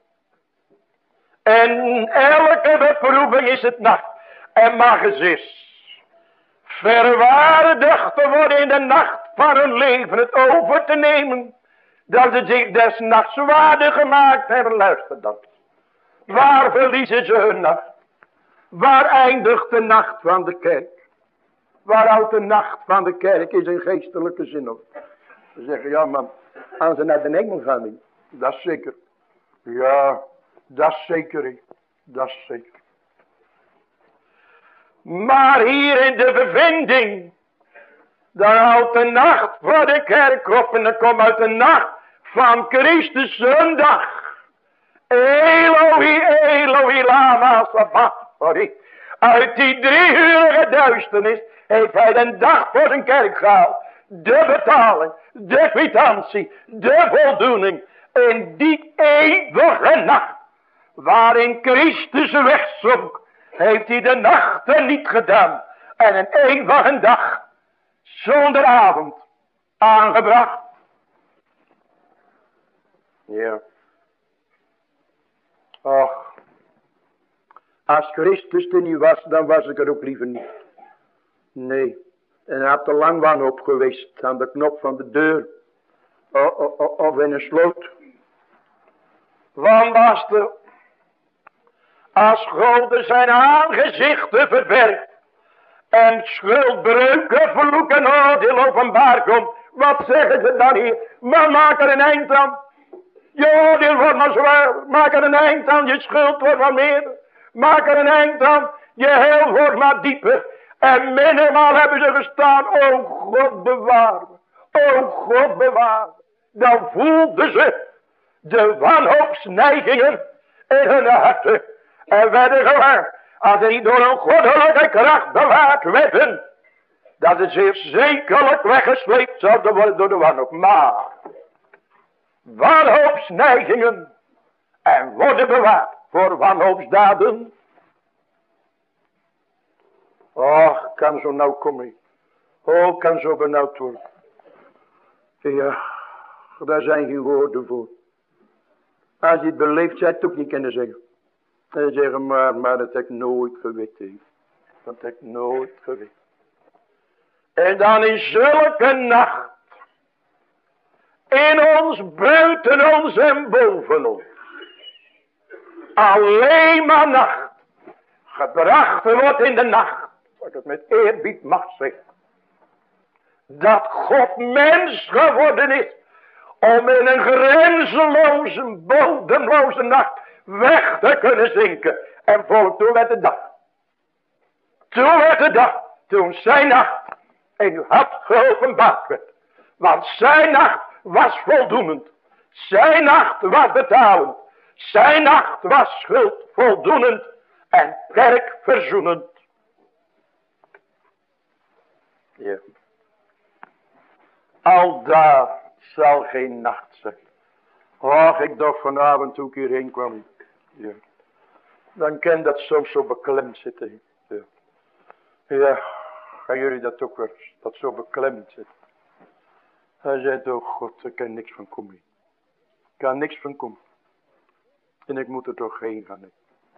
En elke beproeving is het nacht. En mag is verwaardigd te worden in de nacht van hun leven, het over te nemen. Dat ze zich des nachts waardig gemaakt hebben. Luister dan. Waar verliezen ze hun nacht? Waar eindigt de nacht van de kerk? Waar houdt de nacht van de kerk is in geestelijke zin op? Ze zeggen, ja man, als ze naar de hemel gaan, dat is zeker. Ja, dat is zeker. He. Dat is zeker. Maar hier in de bevinding, dan houdt de nacht voor de kerk op en dan komt uit de nacht van Christus zondag. Eloi, Eloi, lama sabachthani. Uit die 3-urige duisternis heeft hij de dag voor zijn kerk gehaald. De betaling, de kwitantie, de voldoening. In die eeuwige nacht, waarin Christus wegzonk, heeft hij de nachten niet gedaan. En een eeuwige dag, zonder avond, aangebracht. Ja. Och, als Christus er niet was, dan was ik er ook liever niet. Nee, en hij had te lang wanhoop geweest aan de knop van de deur. Of in een sloot. Want als God zijn aangezichten verbergt en schuldbreuken, vloek en oordeel openbaar komt, wat zeggen ze dan hier? Maar maak er een eind aan. Je oordeel wordt maar zwaar. Maak er een eind aan. Je schuld wordt maar meer. Maak er een eind aan. Je heel wordt maar dieper. En minimaal hebben ze gestaan. O God bewaar me. O God bewaar me. Dan voelden ze de wanhoopsneigingen in hun harten. En werden gewaar. Als ze niet door een goddelijke kracht bewaard werden. Dat ze zeer zekerlijk weggesleept zouden worden door de wanhoop. Maar wanhoopsneigingen en worden bewaard voor wanhoopsdaden. Och, kan zo nauw komen. Oh, kan zo benauwd worden. Ja, daar zijn geen woorden voor. Als je het beleeft, zou je het ook niet kunnen zeggen. En zeggen, maar dat heb ik nooit geweten. Dat heb ik nooit geweten. En dan in zulke nacht, in ons, buiten ons en boven ons, alleen maar nacht, gebracht wordt in de nacht, wat het met eerbied mag zeggen, dat God mens geworden is, om in een grenzeloze, bodemloze nacht weg te kunnen zinken. En volk, toen werd de dag. Toen werd de dag, toen zijn nacht in uw hart geopenbaard werd. Want zijn nacht was voldoenend. Zijn nacht was betalend. Zijn nacht was schuld voldoenend en kerk verzoenend. Ja. Al daar zal geen nacht zijn. Och, ik dacht vanavond toen ik hierheen kwam. Ja. Dan kan dat soms zo beklemd zitten. Ja. Ja, gaan jullie dat ook wel eens, dat zo beklemd zit. Hij zei, oh God, er kan niks van komen. Er kan niks van komen. En ik moet er toch heen gaan.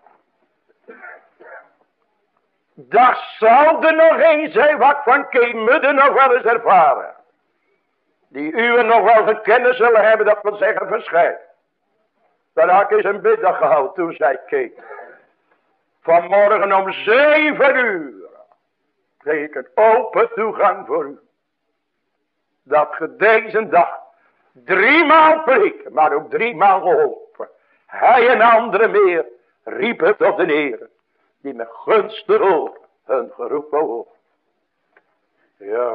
Dat zou er nog een zijn wat van Keemudden nog wel eens ervaren. Die u nog wel gekend zullen hebben, dat wil zeggen verschijnt. Dan had ik eens een middag gehouden, toen zei Keet. Vanmorgen om 7 uur kreeg ik een open toegang voor u. Dat ge deze dag 3 maal preken, maar ook 3 maal geholpen. Hij en anderen meer riepen tot de Heer, die met gunsten hoor hun geroepen hoort. Ja.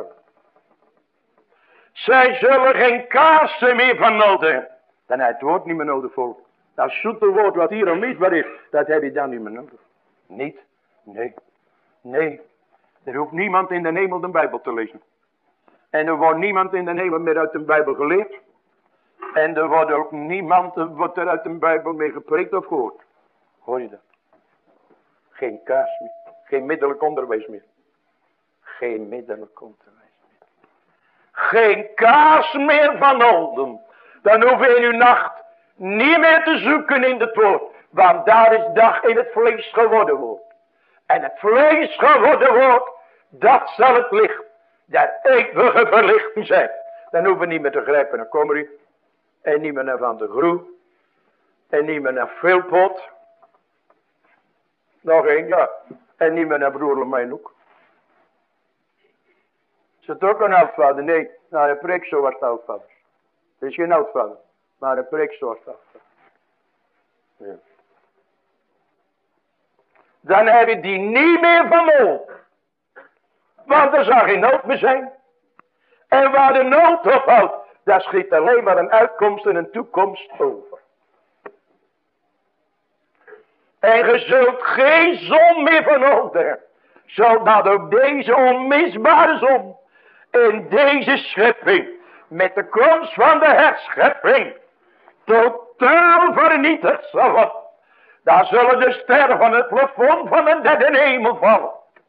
Zij zullen geen kaarsen meer van nodig hebben. Dan heeft het woord niet meer nodig, volk. Dat zoete woord wat hier onmisbaar is, dat heb je dan niet meer nodig. Niet? Nee. Nee. Er hoeft niemand in de hemel de Bijbel te lezen. En er wordt niemand in de hemel meer uit de Bijbel geleerd. En er wordt ook niemand wordt er uit de Bijbel meer gepreekt of gehoord. Hoor je dat? Geen kaas meer. Geen middelijk onderwijs meer. Geen middelijk onderwijs meer. geen kaars meer van olden. Dan hoef je in uw nacht niet meer te zoeken in het woord. Want daar is dag in het vlees geworden woord. En het vlees geworden woord, dat zal het licht der eeuwige verlichting zijn. Dan hoeven we niet meer te grijpen naar Kommerie. En niet meer naar Van de Groe. En niet meer naar Vilpot. Nog één, ja. En niet meer naar broer Lemijnhoek. Is het ook een oudvader? Nee, naar een preek zo was het oudvader. Het is geen oudvader, maar een preek zo was het oudvader. Ja. Dan heb je die niet meer van nood. Want er zal geen nood meer zijn. En waar de nood ophoudt, daar schiet alleen maar een uitkomst en een toekomst over. En je zult geen zon meer van nood hebben. Zodat ook deze onmisbare zon in deze schepping, met de komst van de herschepping, totaal vernietigd zal worden. Daar zullen de sterren van het plafond van de derde hemel vallen.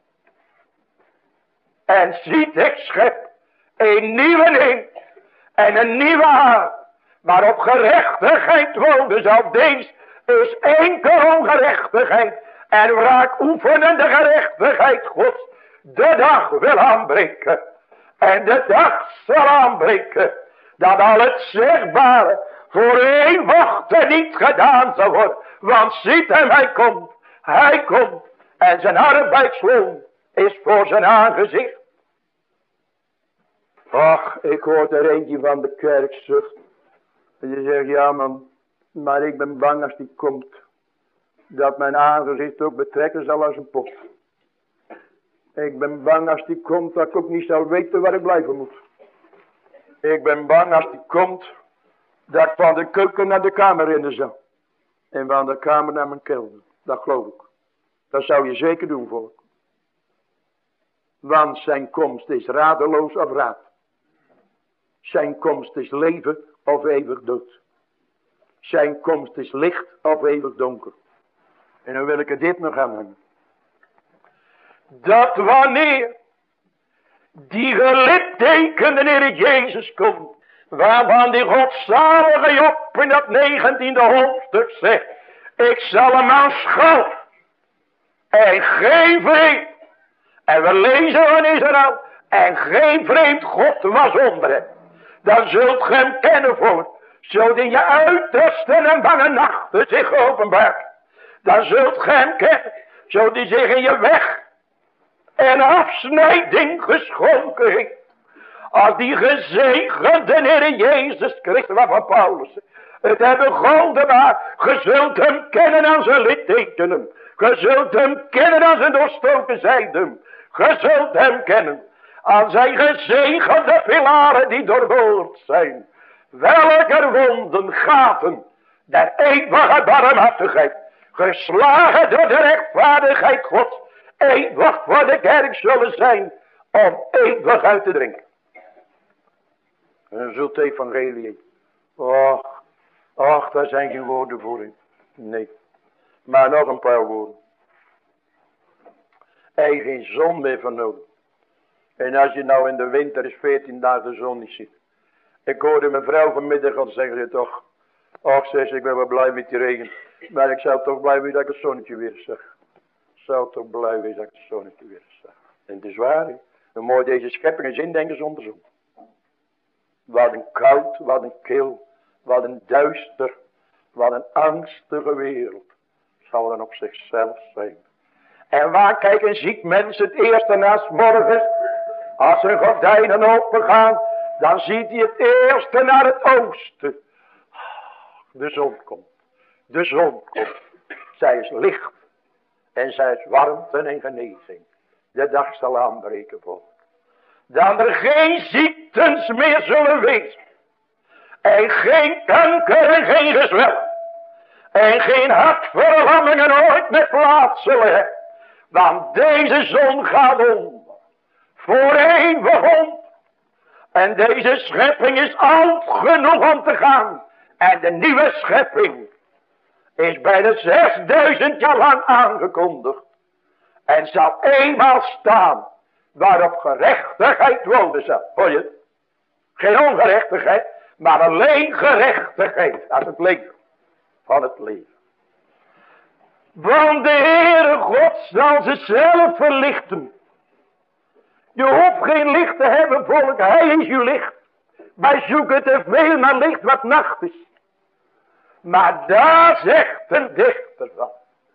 En ziet, ik schep een nieuwe hemel en een nieuwe aarde, waarop gerechtigheid woont. Zal deze is enkel ongerechtigheid en wraak oefenen de gerechtigheid Gods de dag wil aanbreken. En de dag zal aanbreken dat al het zichtbare voor één wachten niet gedaan zal worden. Want ziet hem, hij komt en zijn arbeidsloon is voor zijn aangezicht. Ach, ik hoor er eentje van de kerk zucht. En die zegt, ja man, maar ik ben bang als die komt, dat mijn aangezicht ook betrekken zal als een pot. Ik ben bang als die komt, dat ik ook niet zal weten waar ik blijven moet. Ik ben bang als die komt, dat ik van de keuken naar de kamer rennen zal. En van de kamer naar mijn kelder. Dat geloof ik. Dat zou je zeker doen, volk. Want zijn komst is radeloos of raad. Zijn komst is leven of eeuwig dood. Zijn komst is licht of eeuwig donker. En dan wil ik er dit nog aan hebben. Dat wanneer die gelittekende Heer Jezus komt, waarvan die godzalige Job in dat 19e hoofdstuk zegt, ik zal hem aanschouwen en geen vreemd. En we lezen van Israël, en geen vreemd God was onder hem. Dan zult ge hem kennen voor, zodat in je uitersten en bange nachten zich openbaart. Dan zult ge hem kennen, zodat hij zich in je weg en afsnijding geschonken heeft. Als die gezegende Heer Jezus Christus, waarvan Paulus het hebben golden maar, ge zult hem kennen aan zijn littekenen. Ge zult hem kennen aan zijn doorstoken zijden. Ge zult hem kennen aan zijn gezegende pilaren die doorboord zijn. Welke wonden, gaten der eeuwige barmhartigheid, geslagen door de rechtvaardigheid Gods, eeuwig voor de kerk zullen zijn om eeuwig uit te drinken. En zult evangelie. Och, daar zijn geen woorden voor u. Nee. Maar nog een paar woorden. Er is geen zon meer van nodig. En als je nou in de winter is 14 dagen de zon niet ziet. Ik hoorde mijn vrouw vanmiddag al zeggen, toch. Och, zegt ze, ik ben wel blij met die regen. Maar ik zou toch blij zijn dat ik het zonnetje weer zag. Ik zou toch blij zijn dat ik het zonnetje weer zag. En het is waar, hè. Hoe mooi deze schepping is indenken zonder zon. Wat een koud, wat een kil, wat een duister, wat een angstige wereld. Zal dan op zichzelf zijn. En waar kijkt een ziek mens het eerste naast morgens? Als zijn gordijnen opengaan, dan ziet hij het eerste naar het oosten. De zon komt. De zon komt. Zij is licht. En zij is warmte en genezing. De dag zal aanbreken voor. Dan er geen ziektes meer zullen wezen. En geen kanker en geen gezwel. En geen hartverlammingen ooit meer plaats zullen hebben. Want deze zon gaat om. Voor eeuwig om. En deze schepping is oud genoeg om te gaan. En de nieuwe schepping is bijna 6000 jaar lang aangekondigd. En zal eenmaal staan waarop gerechtigheid wonen zal. Hoor je? Geen ongerechtigheid, maar alleen gerechtigheid. Dat is het leven van het leven. Want de Heere God zal zichzelf verlichten. Je hoeft geen licht te hebben, volk. Hij is uw licht. Wij zoeken te veel naar licht wat nacht is. Maar daar zegt een dichter van.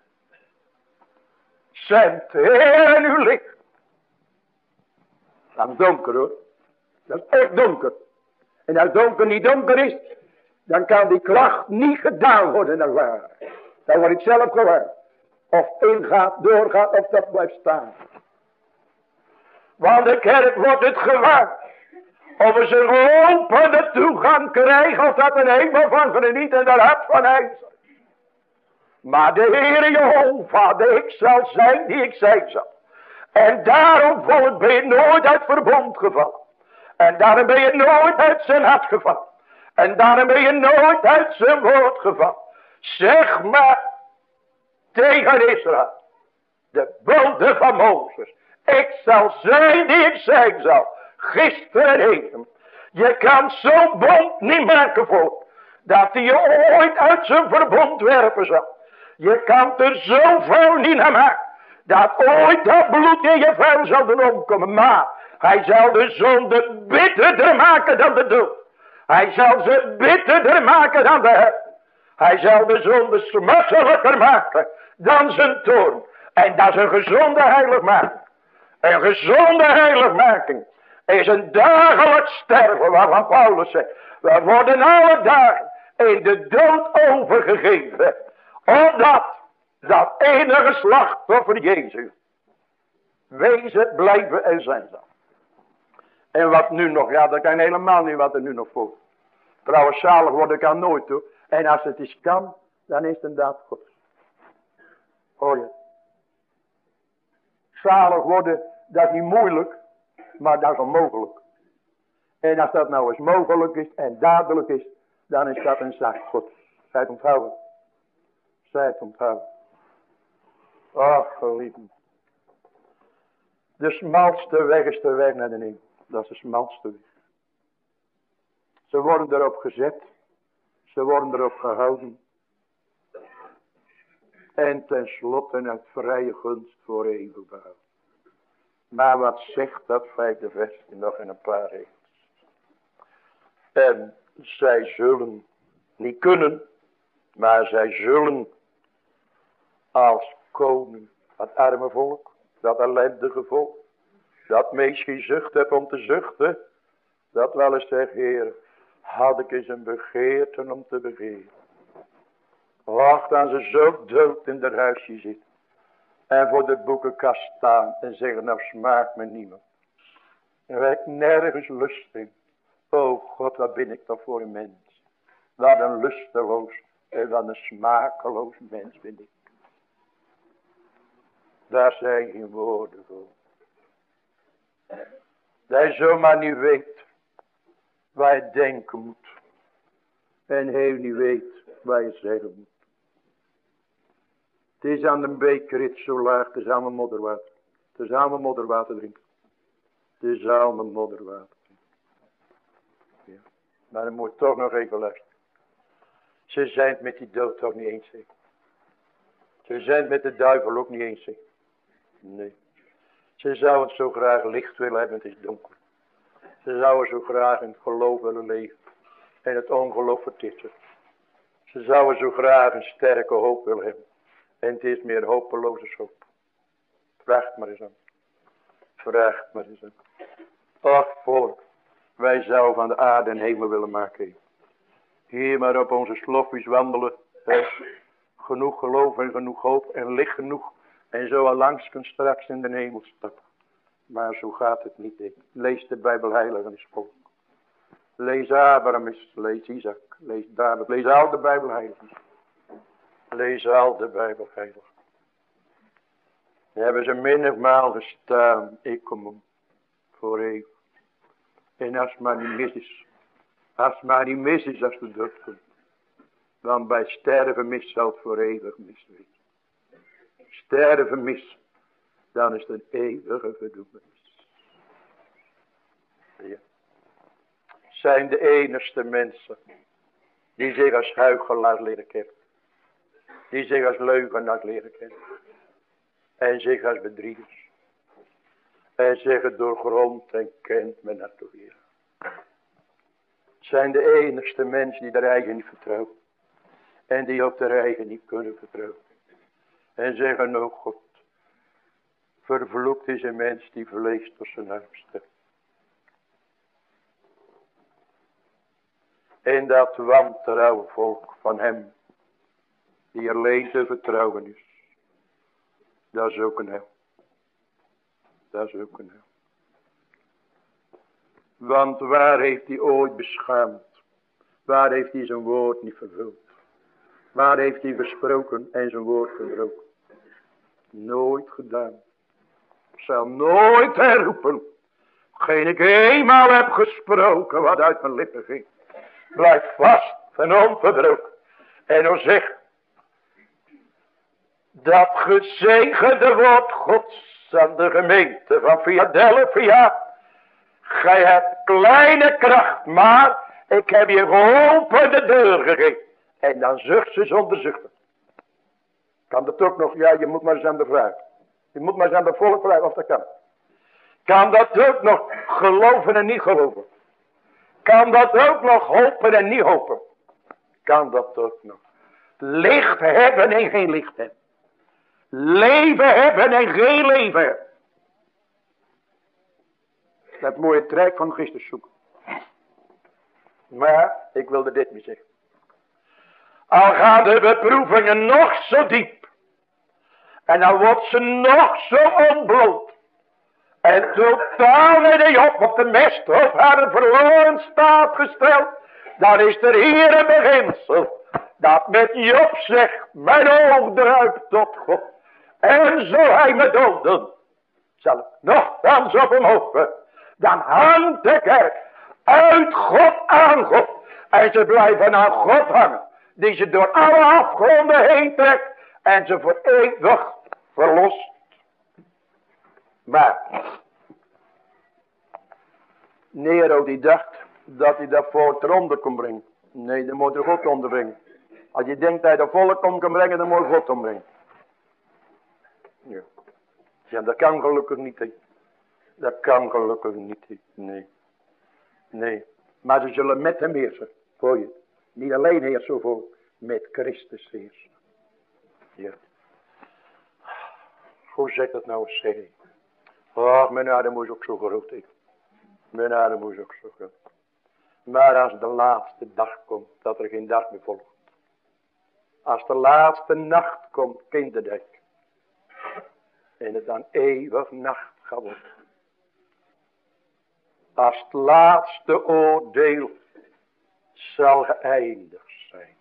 Zendt Heer uw licht. Dat is donker hoor. Dat is echt donker. En als donker niet donker is, dan kan die klacht niet gedaan worden als waar. Dan word ik zelf gewaar. Of ingaat, doorgaat, of dat blijft staan. Want de kerk wordt het gewaar. Of we zijn lopende toegang krijgen, of dat een hemel van geniet en een hart van ijzer. Maar de Heere Jehovah, ik zal zijn die ik zijn zal. En daarom volk ben je nooit uit verbond gevallen. En daarom ben je nooit uit zijn hart gevallen. En daarom ben je nooit uit zijn woord gevallen. Zeg maar tegen Israël, de bode van Mozes. Ik zal zijn die ik zijn zal. Gisteren en heden. Je kan zo'n bond niet maken volk. Dat hij je ooit uit zijn verbond werpen zal. Je kan er zo vuil niet naar maken. Dat ooit dat bloed in je vuil zal doen omkomen. Maar hij zal de zonde bitterder maken dan de dood. Hij zal ze bitterder maken dan de hel. Hij zal de zonde smartelijker maken dan zijn toorn. En dat is een gezonde heiligmaking. Een gezonde heiligmaking is een dagelijks sterven waarvan Paulus zegt. We worden alle dagen in de dood overgegeven. Omdat dat enige slachtoffer Jezus wezen, blijven en zijn zal. En wat nu nog, ja dat kan helemaal niet wat er nu nog voor. Trouwens zalig worden kan nooit hoor. En als het eens kan, dan is het een daad God. Hoor je? Zalig worden, dat is niet moeilijk, maar dat is onmogelijk. En als dat nou eens mogelijk is en dadelijk is, dan is dat een zaak God. Zij het onthouden. Zij het onthouden. Ach, geliefden. De smalste weg is de weg naar de hemel. Dat is de smalste weg. Ze worden erop gezet. Ze worden erop gehouden. En tenslotte uit vrije gunst voor eeuwig behouden. Maar wat zegt dat vijfde vers nog in een paar regels. En zij zullen niet kunnen, maar zij zullen als koning, dat arme volk, dat ellendige volk, dat meest geen zucht heeft om te zuchten, dat wel eens zegt, Heer, had ik eens een begeerte om te begeren. Wacht dan ze zo dood in haar huisje zitten. En voor de boekenkast staan en zeggen, nou smaakt me niemand. En waar ik nergens lust in. O God, wat ben ik toch voor een mens. Wat een lusteloos en wat een smakeloos mens ben ik. Daar zijn geen woorden voor. Dat je zomaar niet weet waar je denken moet. En heel niet weet waar je zeggen moet. Het is aan de bekerrit zo laag, het is aan mijn modderwater. Het is aan mijn modderwater drinken. Het is aan mijn modderwater drinken. Ja. Maar dan moet je toch nog even luisteren. Ze zijn het met die dood toch niet eens. Hè? Ze zijn het met de duivel ook niet eens. Hè? Nee. Ze zouden het zo graag licht willen hebben, het is donker. Ze zouden zo graag in het geloof willen leven. En het ongeloof vertitten. Ze zouden zo graag een sterke hoop willen hebben. En het is meer hopeloze hoop. Vraag het maar eens aan. Vraag het maar eens aan. Ach volk, wij zouden van de aarde een hemel willen maken. Hier maar op onze slofjes wandelen. Genoeg geloof en genoeg hoop en licht genoeg. En zo al langs kunt straks in de hemel stappen. Maar zo gaat het niet. He. Lees de Bijbel heilig en is volk. Lees Abraham, lees Isaac, lees David, lees al de Bijbel heilig. Lees al de Bijbel heilig. Hebben ze menigmaal gestaan, ik kom om, voor eeuwig. En als het maar niet mis is, als het maar niet mis is als de dood komt. Want bij sterven mis zal het voor eeuwig mis wezen. Sterven mis, dan is het een eeuwige verdoemenis. Ja. zijn de enigste mensen die zich als huichelaars leren kennen. Die zich als leugenaars leren kennen. En zich als bedriegers. En zeggen doorgrond en kent men naar de Heer. Zijn de enigste mensen die de eigen niet vertrouwen. En die op de eigen niet kunnen vertrouwen. En zeggen, oh God, vervloekt is een mens die vlees tot zijn naaste. En dat wantrouwe volk van hem, die alleen te vertrouwen is. Dat is ook een hel. Dat is ook een hel. Want waar heeft hij ooit beschaamd? Waar heeft hij zijn woord niet vervuld? Waar heeft hij gesproken en zijn woord gebroken? Nooit gedaan. Zal nooit herroepen. Geen ik eenmaal heb gesproken wat uit mijn lippen ging. Blijf vast en onverbroken. En dan zeg dat gezegende woord Gods aan de gemeente van Philadelphia. Gij hebt kleine kracht, maar ik heb je geholpen de deur gegeven. En dan zucht ze zonder zuchten. Kan dat ook nog? Ja, je moet maar eens aan de vraag. Je moet maar eens aan de volk vragen of dat kan. Kan dat ook nog geloven en niet geloven? Kan dat ook nog hopen en niet hopen? Kan dat ook nog? Licht hebben en geen licht hebben. Leven hebben en geen leven hebben. Dat mooie trek van Christus zoeken. Maar ik wilde dit niet zeggen. Al gaan de beproevingen nog zo diep. En dan wordt ze nog zo ontbloot. En totaal niet op de mest op haar verloren staat gesteld. Dan is er hier een beginsel. Dat met Job zegt. Mijn oog druipt tot God. En zo hij me doden. Zal ik nogthans op hem hopen. Dan hangt de kerk uit God aan God. En ze blijven aan God hangen. Die ze door alle afgronden heen trekt. En ze voor eeuwig verlost. Maar Nero die dacht dat hij dat volk eronder kon brengen. Nee, dan moet er God onderbrengen. Als je denkt dat je dat volk om kan brengen, dan moet je God ombrengen. Ja. Ja, dat kan gelukkig niet. He. Dat kan gelukkig niet. He. Nee. Nee. Maar ze zullen met hem heersen. Voor je. Niet alleen heersen voor. Met Christus heersen. Ja. Hoe zegt dat nou eens zeggen? Oh, mijn adem is ook zo groot. He. Mijn adem is ook zo groot. Maar als de laatste dag komt, dat er geen dag meer volgt. Als de laatste nacht komt, kinderdek. En het dan eeuwig nacht gaat worden. Als het laatste oordeel zal geëindigd zijn.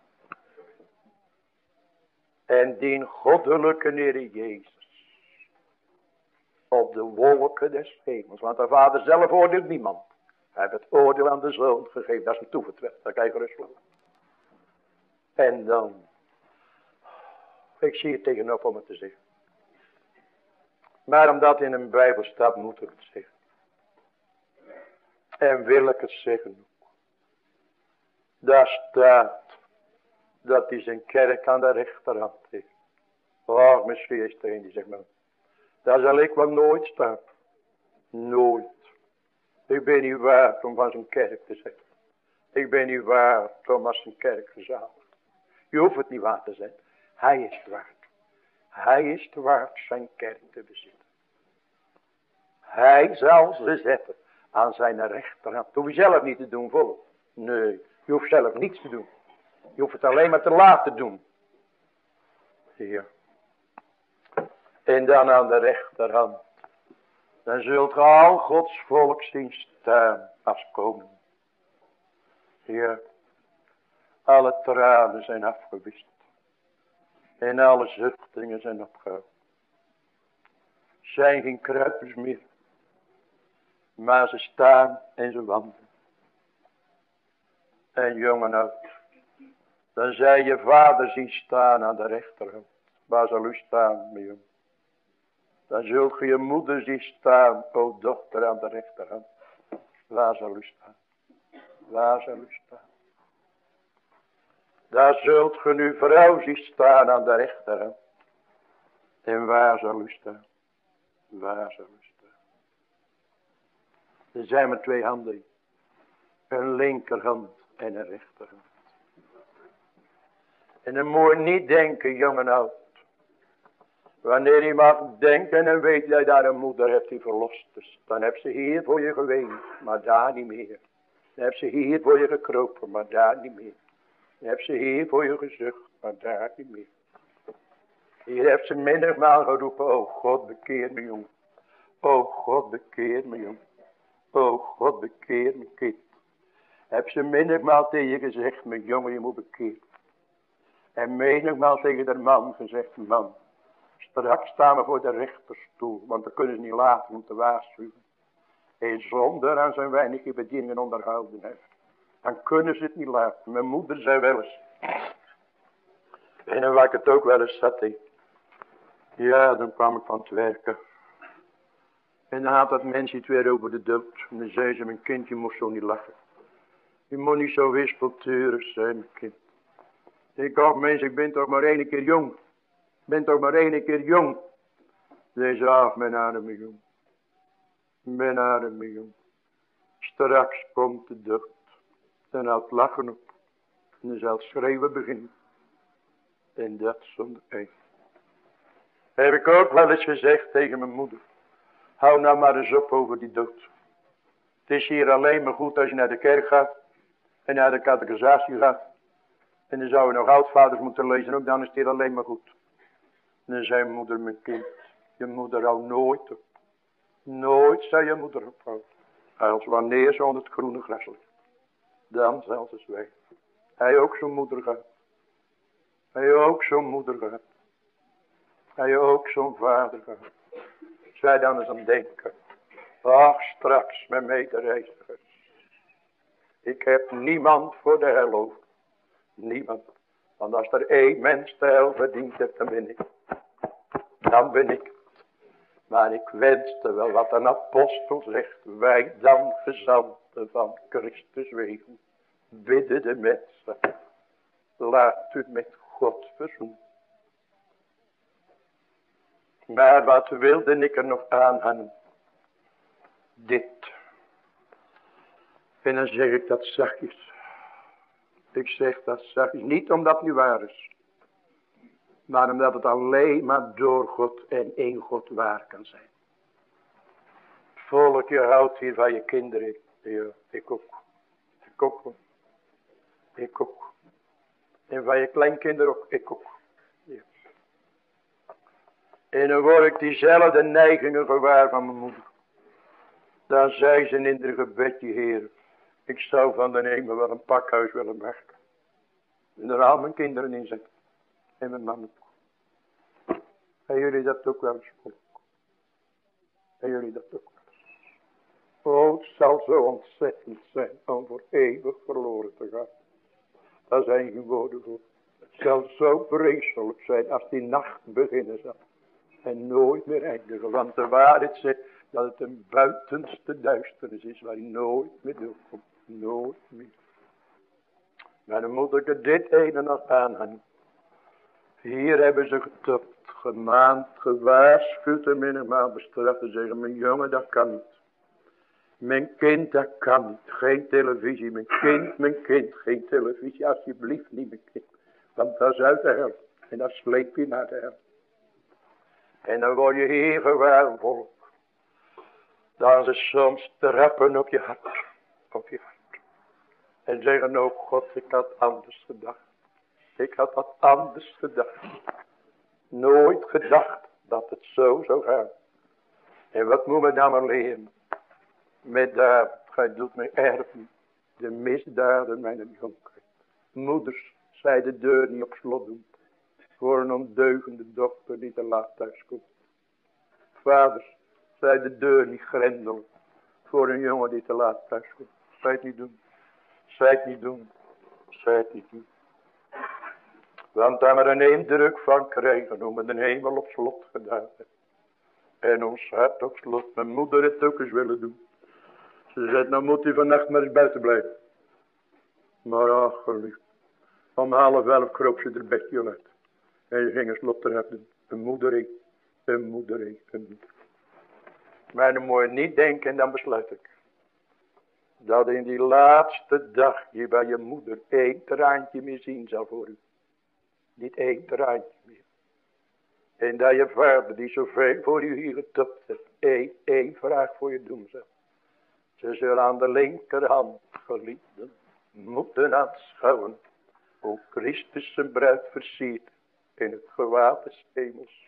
En dien goddelijke Heer Jezus. Op de wolken des hemels. Want de Vader zelf oordeelt niemand. Hij heeft het oordeel aan de Zoon gegeven. Dat is hem toevertrouwd. Daar kijk je rustig op. En dan. Ik zie het tegenop om het te zeggen. Maar omdat in een Bijbel staat, moet ik het zeggen. En wil ik het zeggen. Daar staat dat hij zijn kerk aan de rechterhand heeft. Oh, misschien is er een die zegt, maar daar zal ik wel nooit staan. Nooit. Ik ben niet waard om van zijn kerk te zeggen. Ik ben niet waard om als zijn kerk gezalfd. Je hoeft het niet waard te zijn. Hij is het waard. Hij is het waard zijn kerk te bezitten. Hij zal ze zetten aan zijn rechterhand. Dat hoef je zelf niet te doen, volk. Nee, je hoeft zelf niets te doen. Je hoeft het alleen maar te laten doen. Hier. En dan aan de rechterhand. Dan zult ge al Gods volk zien staan als koning. Hier. Alle tranen zijn afgewist. En alle zuchtingen zijn opgehouden. Zijn geen kruipers meer. Maar ze staan en ze wandelen. En jong en oud. Dan zij je vader zien staan aan de rechterhand. Waar zal u staan, mijn jong? Dan zult je je moeder zien staan, o dochter, aan de rechterhand. Waar zal u staan? Waar zal u staan? Daar zult ge uw vrouw zien staan aan de rechterhand. En waar zal u staan? Waar zal u staan? Er zijn maar twee handen. Een linkerhand en een rechterhand. En dan moet je niet denken, jong en oud. Wanneer je mag denken en weet dat je daar een moeder hebt die verlost is. Dan heb ze hier voor je geweend, maar daar niet meer. Dan heb ze hier voor je gekropen, maar daar niet meer. Dan heb ze hier voor je gezucht, maar daar niet meer. Hier heeft ze menigmaal geroepen, oh God bekeer me jong. Oh God bekeer me jong. Oh God bekeer me kind. Heb ze menigmaal tegen je gezegd, mijn jongen je moet bekeren. En menigmaal tegen de man gezegd, man. Straks staan we voor de rechterstoel, want dan kunnen ze niet laten om te waarschuwen. En zonder aan zijn weinige bedieningen onderhouden heeft. Dan kunnen ze het niet laten. Mijn moeder zei wel eens. En dan waar ik het ook wel eens zat. Ja, dan kwam ik van het werken. En dan had dat mensje het weer over de dood. En dan zei ze, mijn kind, je moest zo niet lachen. Je moet niet zo wispelturig zijn, mijn kind. Ik dacht, mensen, ik ben toch maar één keer jong. Ik ben toch maar één keer jong. Deze af, mijn arme jong. Mijn arme jong. Straks komt de dood. Dan houdt lachen op. En dan zal het schreeuwen beginnen. En dat zonder eind. Heb ik ook wel eens gezegd tegen mijn moeder. Hou nou maar eens op over die dood. Het is hier alleen maar goed als je naar de kerk gaat. En naar de catechisatie gaat. En dan zou je nog oudvaders moeten lezen. Ook dan is het hier alleen maar goed. En dan zei mijn moeder, mijn kind. Je moeder houdt nooit op. Nooit zou je moeder ophouden. Als wanneer ze onder het groene gras ligt. Dan zal ze zwijgen. Hij ook zo'n moeder gehad. Hij ook zo'n moeder gehad. Hij ook zo'n vader gehad. Zij dan eens aan denken. Ach, straks mijn medereizigers. Ik heb niemand voor de hel over. Niemand. Want als er één mens de hel verdiend heeft, dan ben ik. Dan ben ik. Maar ik wenste wel wat een apostel zegt. Wij dan gezanten van Christus wegen. Bidden de mensen. Laat u met God verzoenen. Maar wat wilde ik er nog aanhangen? Dit. En dan zeg ik dat zachtjes. Ik zeg dat zachtjes. Niet omdat het niet waar is. Maar omdat het alleen maar door God en in God waar kan zijn. Volk, je houdt hier van je kinderen. Ja, ik ook. Ik ook. Ik ook. En van je kleinkinderen ook. Ik ook. Ja. En dan word ik diezelfde neigingen gewaar van mijn moeder. Dan zei ze in haar gebedje, Heer. Ik zou van de hemel wel een pakhuis willen maken. En er al mijn kinderen in zetten. En mijn man ook. En jullie dat ook wel eens, volk? En jullie dat ook wel eens? Oh, het zal zo ontzettend zijn om voor eeuwig verloren te gaan. Daar zijn geen woorden voor. Het zal zo vreselijk zijn als die nacht beginnen zal. En nooit meer eindigen. Want de waarheid zegt dat het een buitenste duisternis is waar hij nooit meer doorkomt. Nooit meer. Maar dan moet ik er dit ene nog aanhangen. Hier hebben ze getopt, gemaand, gewaarschuwd en menigmaal bestraft te zeggen. Mijn jongen, dat kan niet. Mijn kind, dat kan niet. Geen televisie, mijn kind, geen televisie. Alsjeblieft niet, mijn kind. Want dat is uit de hel. En dan sleep je naar de hel. En dan word je hier gewaar, volk. Dan ze soms trappen op je hart. Op je hart. En zeggen, oh God, ik had anders gedacht. Ik had wat anders gedacht. Nooit gedacht dat het zo zou gaan. En wat moet men dan maar leren? Met David, gij doet mij erven. De misdaden mijn jonkheid. Moeders, zij de deur niet op slot doen. Voor een ondeugende dochter die te laat thuis komt. Vaders, zij de deur niet grendelen. Voor een jongen die te laat thuis komt. Zij het niet doen. Zij het niet doen. Zij het niet doen. Want daar we een indruk van krijgen hoe we de hemel op slot gedaan hebben. En ons hart op slot. Mijn moeder het ook eens willen doen. Ze zei, nou moet u vannacht maar eens buiten blijven. Maar ach geliefd. Om 10:30 kroop ze er bedje uit. En je ging een slot hebben. Een moeder, een moeder, een moeder. Maar dan moet je niet denken, en dan besluit ik. Dat in die laatste dag je bij je moeder één traantje meer zien zal voor u. Niet één traantje meer. En dat je vader die zoveel voor u hier getopt heeft. één vraag voor je doen zal. Ze zullen aan de linkerhand, geliefden, moeten aanschouwen. Hoe Christus zijn bruid versiert in het gewaad des hemels.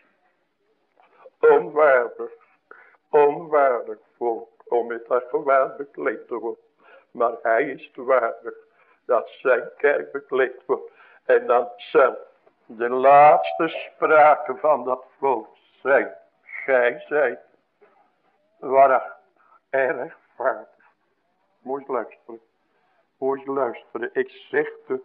Onwaardig, onwaardig volk om met dat gewaad bekleed te worden. Maar hij is waardig dat zijn kerk bekleed wordt. En dan zelf de laatste sprake van dat volk zijn. Gij zijt waarachtig en rechtvaardig. Moet je luisteren. Moet je luisteren. Ik zeg het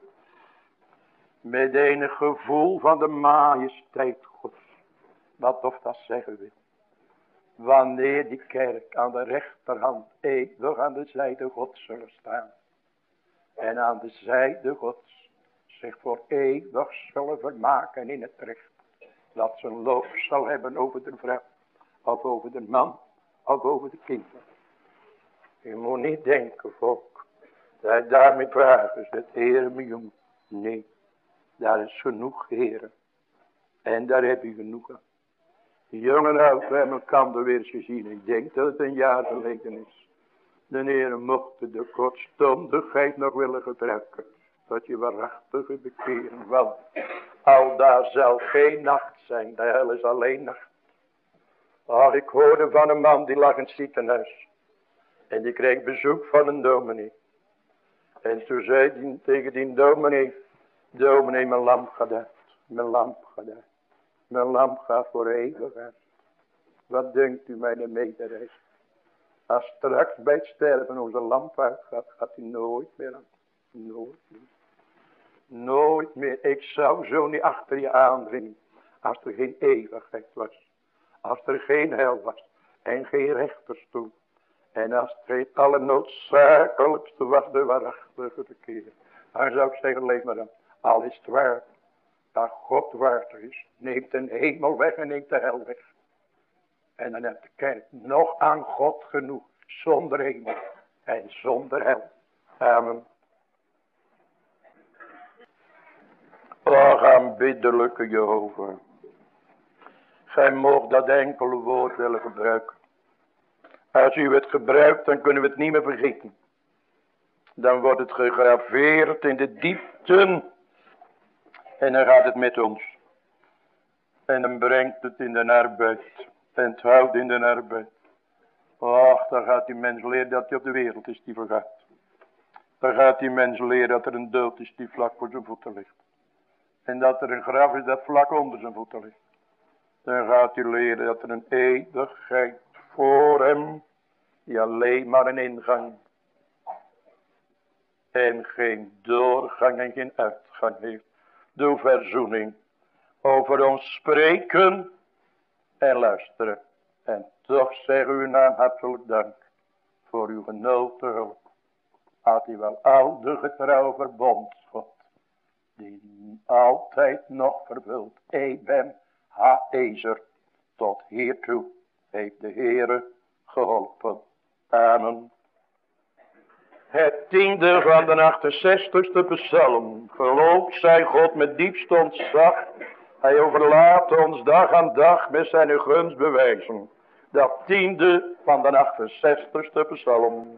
met enig gevoel van de majesteit Gods. Wat of dat zeggen wil. Wanneer die kerk aan de rechterhand eeuwig aan de zijde Gods zullen staan. En aan de zijde Gods zich voor eeuwig zullen vermaken in het recht. Dat ze een loop zal hebben over de vrouw. Of over de man. Of over de kinderen. Je moet niet denken volk. Dat daarmee vragen ze het Heere mijn jongen. Nee. Daar is genoeg Heere. En daar heb je genoeg aan. Jong en oud, we hebben elkaar weer gezien. Ik denk dat het een jaar geleden is. De Heere mocht de kortstondigheid nog willen gebruiken. Dat je waarachtige bekeren. Want al daar zal geen nacht zijn. De hel is alleen nacht. Ach, ik hoorde van een man die lag in het ziekenhuis. En die kreeg bezoek van een dominee. En toen zei hij tegen die dominee. Dominee, mijn lamp gaat uit. Mijn lamp gaat uit. Mijn lamp gaat voor eeuwig uit. Wat denkt u mijn medereis? Als straks bij het sterven onze lamp uitgaat, gaat hij nooit meer aan. Nooit meer. Nooit meer. Ik zou zo niet achter je aandringen. Als er geen eeuwigheid was. Als er geen hel was. En geen rechterstoel. En als het geen allernoodzakelijkste was de waarachtige verkeer. Dan zou ik zeggen, leef maar dan. Al is het waar. Dat God waardig is. Neemt de hemel weg en neemt de hel weg. En dan heeft de kerk nog aan God genoeg. Zonder hemel en zonder hel. Amen. Och, aanbiddelijke Jehovah. Gij moogt dat enkele woord willen gebruiken. Als u het gebruikt, dan kunnen we het niet meer vergeten. Dan wordt het gegraveerd in de diepten. En dan gaat het met ons. En dan brengt het in de arbeid. En het houdt in de arbeid. Och, dan gaat die mens leren dat hij op de wereld is die vergaat. Dan gaat die mens leren dat er een dood is die vlak voor zijn voeten ligt. En dat er een graf is dat vlak onder zijn voeten ligt. Dan gaat hij leren dat er een eeuwigheid voor hem, die alleen maar een ingang en geen doorgang en geen uitgang heeft. Doe verzoening over ons spreken en luisteren. En toch zeggen we uw naam hartelijk dank voor uw genoten hulp. Had u wel al de getrouw verbondsgod, die altijd nog vervult. Eben Haezer, tot hiertoe heeft de Heere geholpen. Amen. Het 10e van de 68e psalm. Geloof zij God met diepst ontzag. Hij overlaat ons dag aan dag met zijn gunst bewijzen. Dat 10e van de 68e psalm.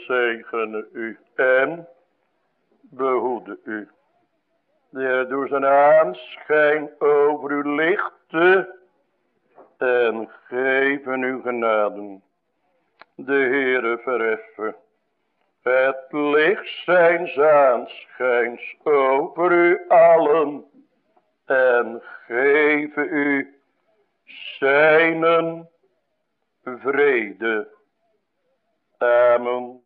zegene u en behoede u. De Heer door zijn aanschijn over u lichten en geven u genade. De Heere verheffen het licht zijns aanschijns over u allen en geven u zijnen vrede. Amen.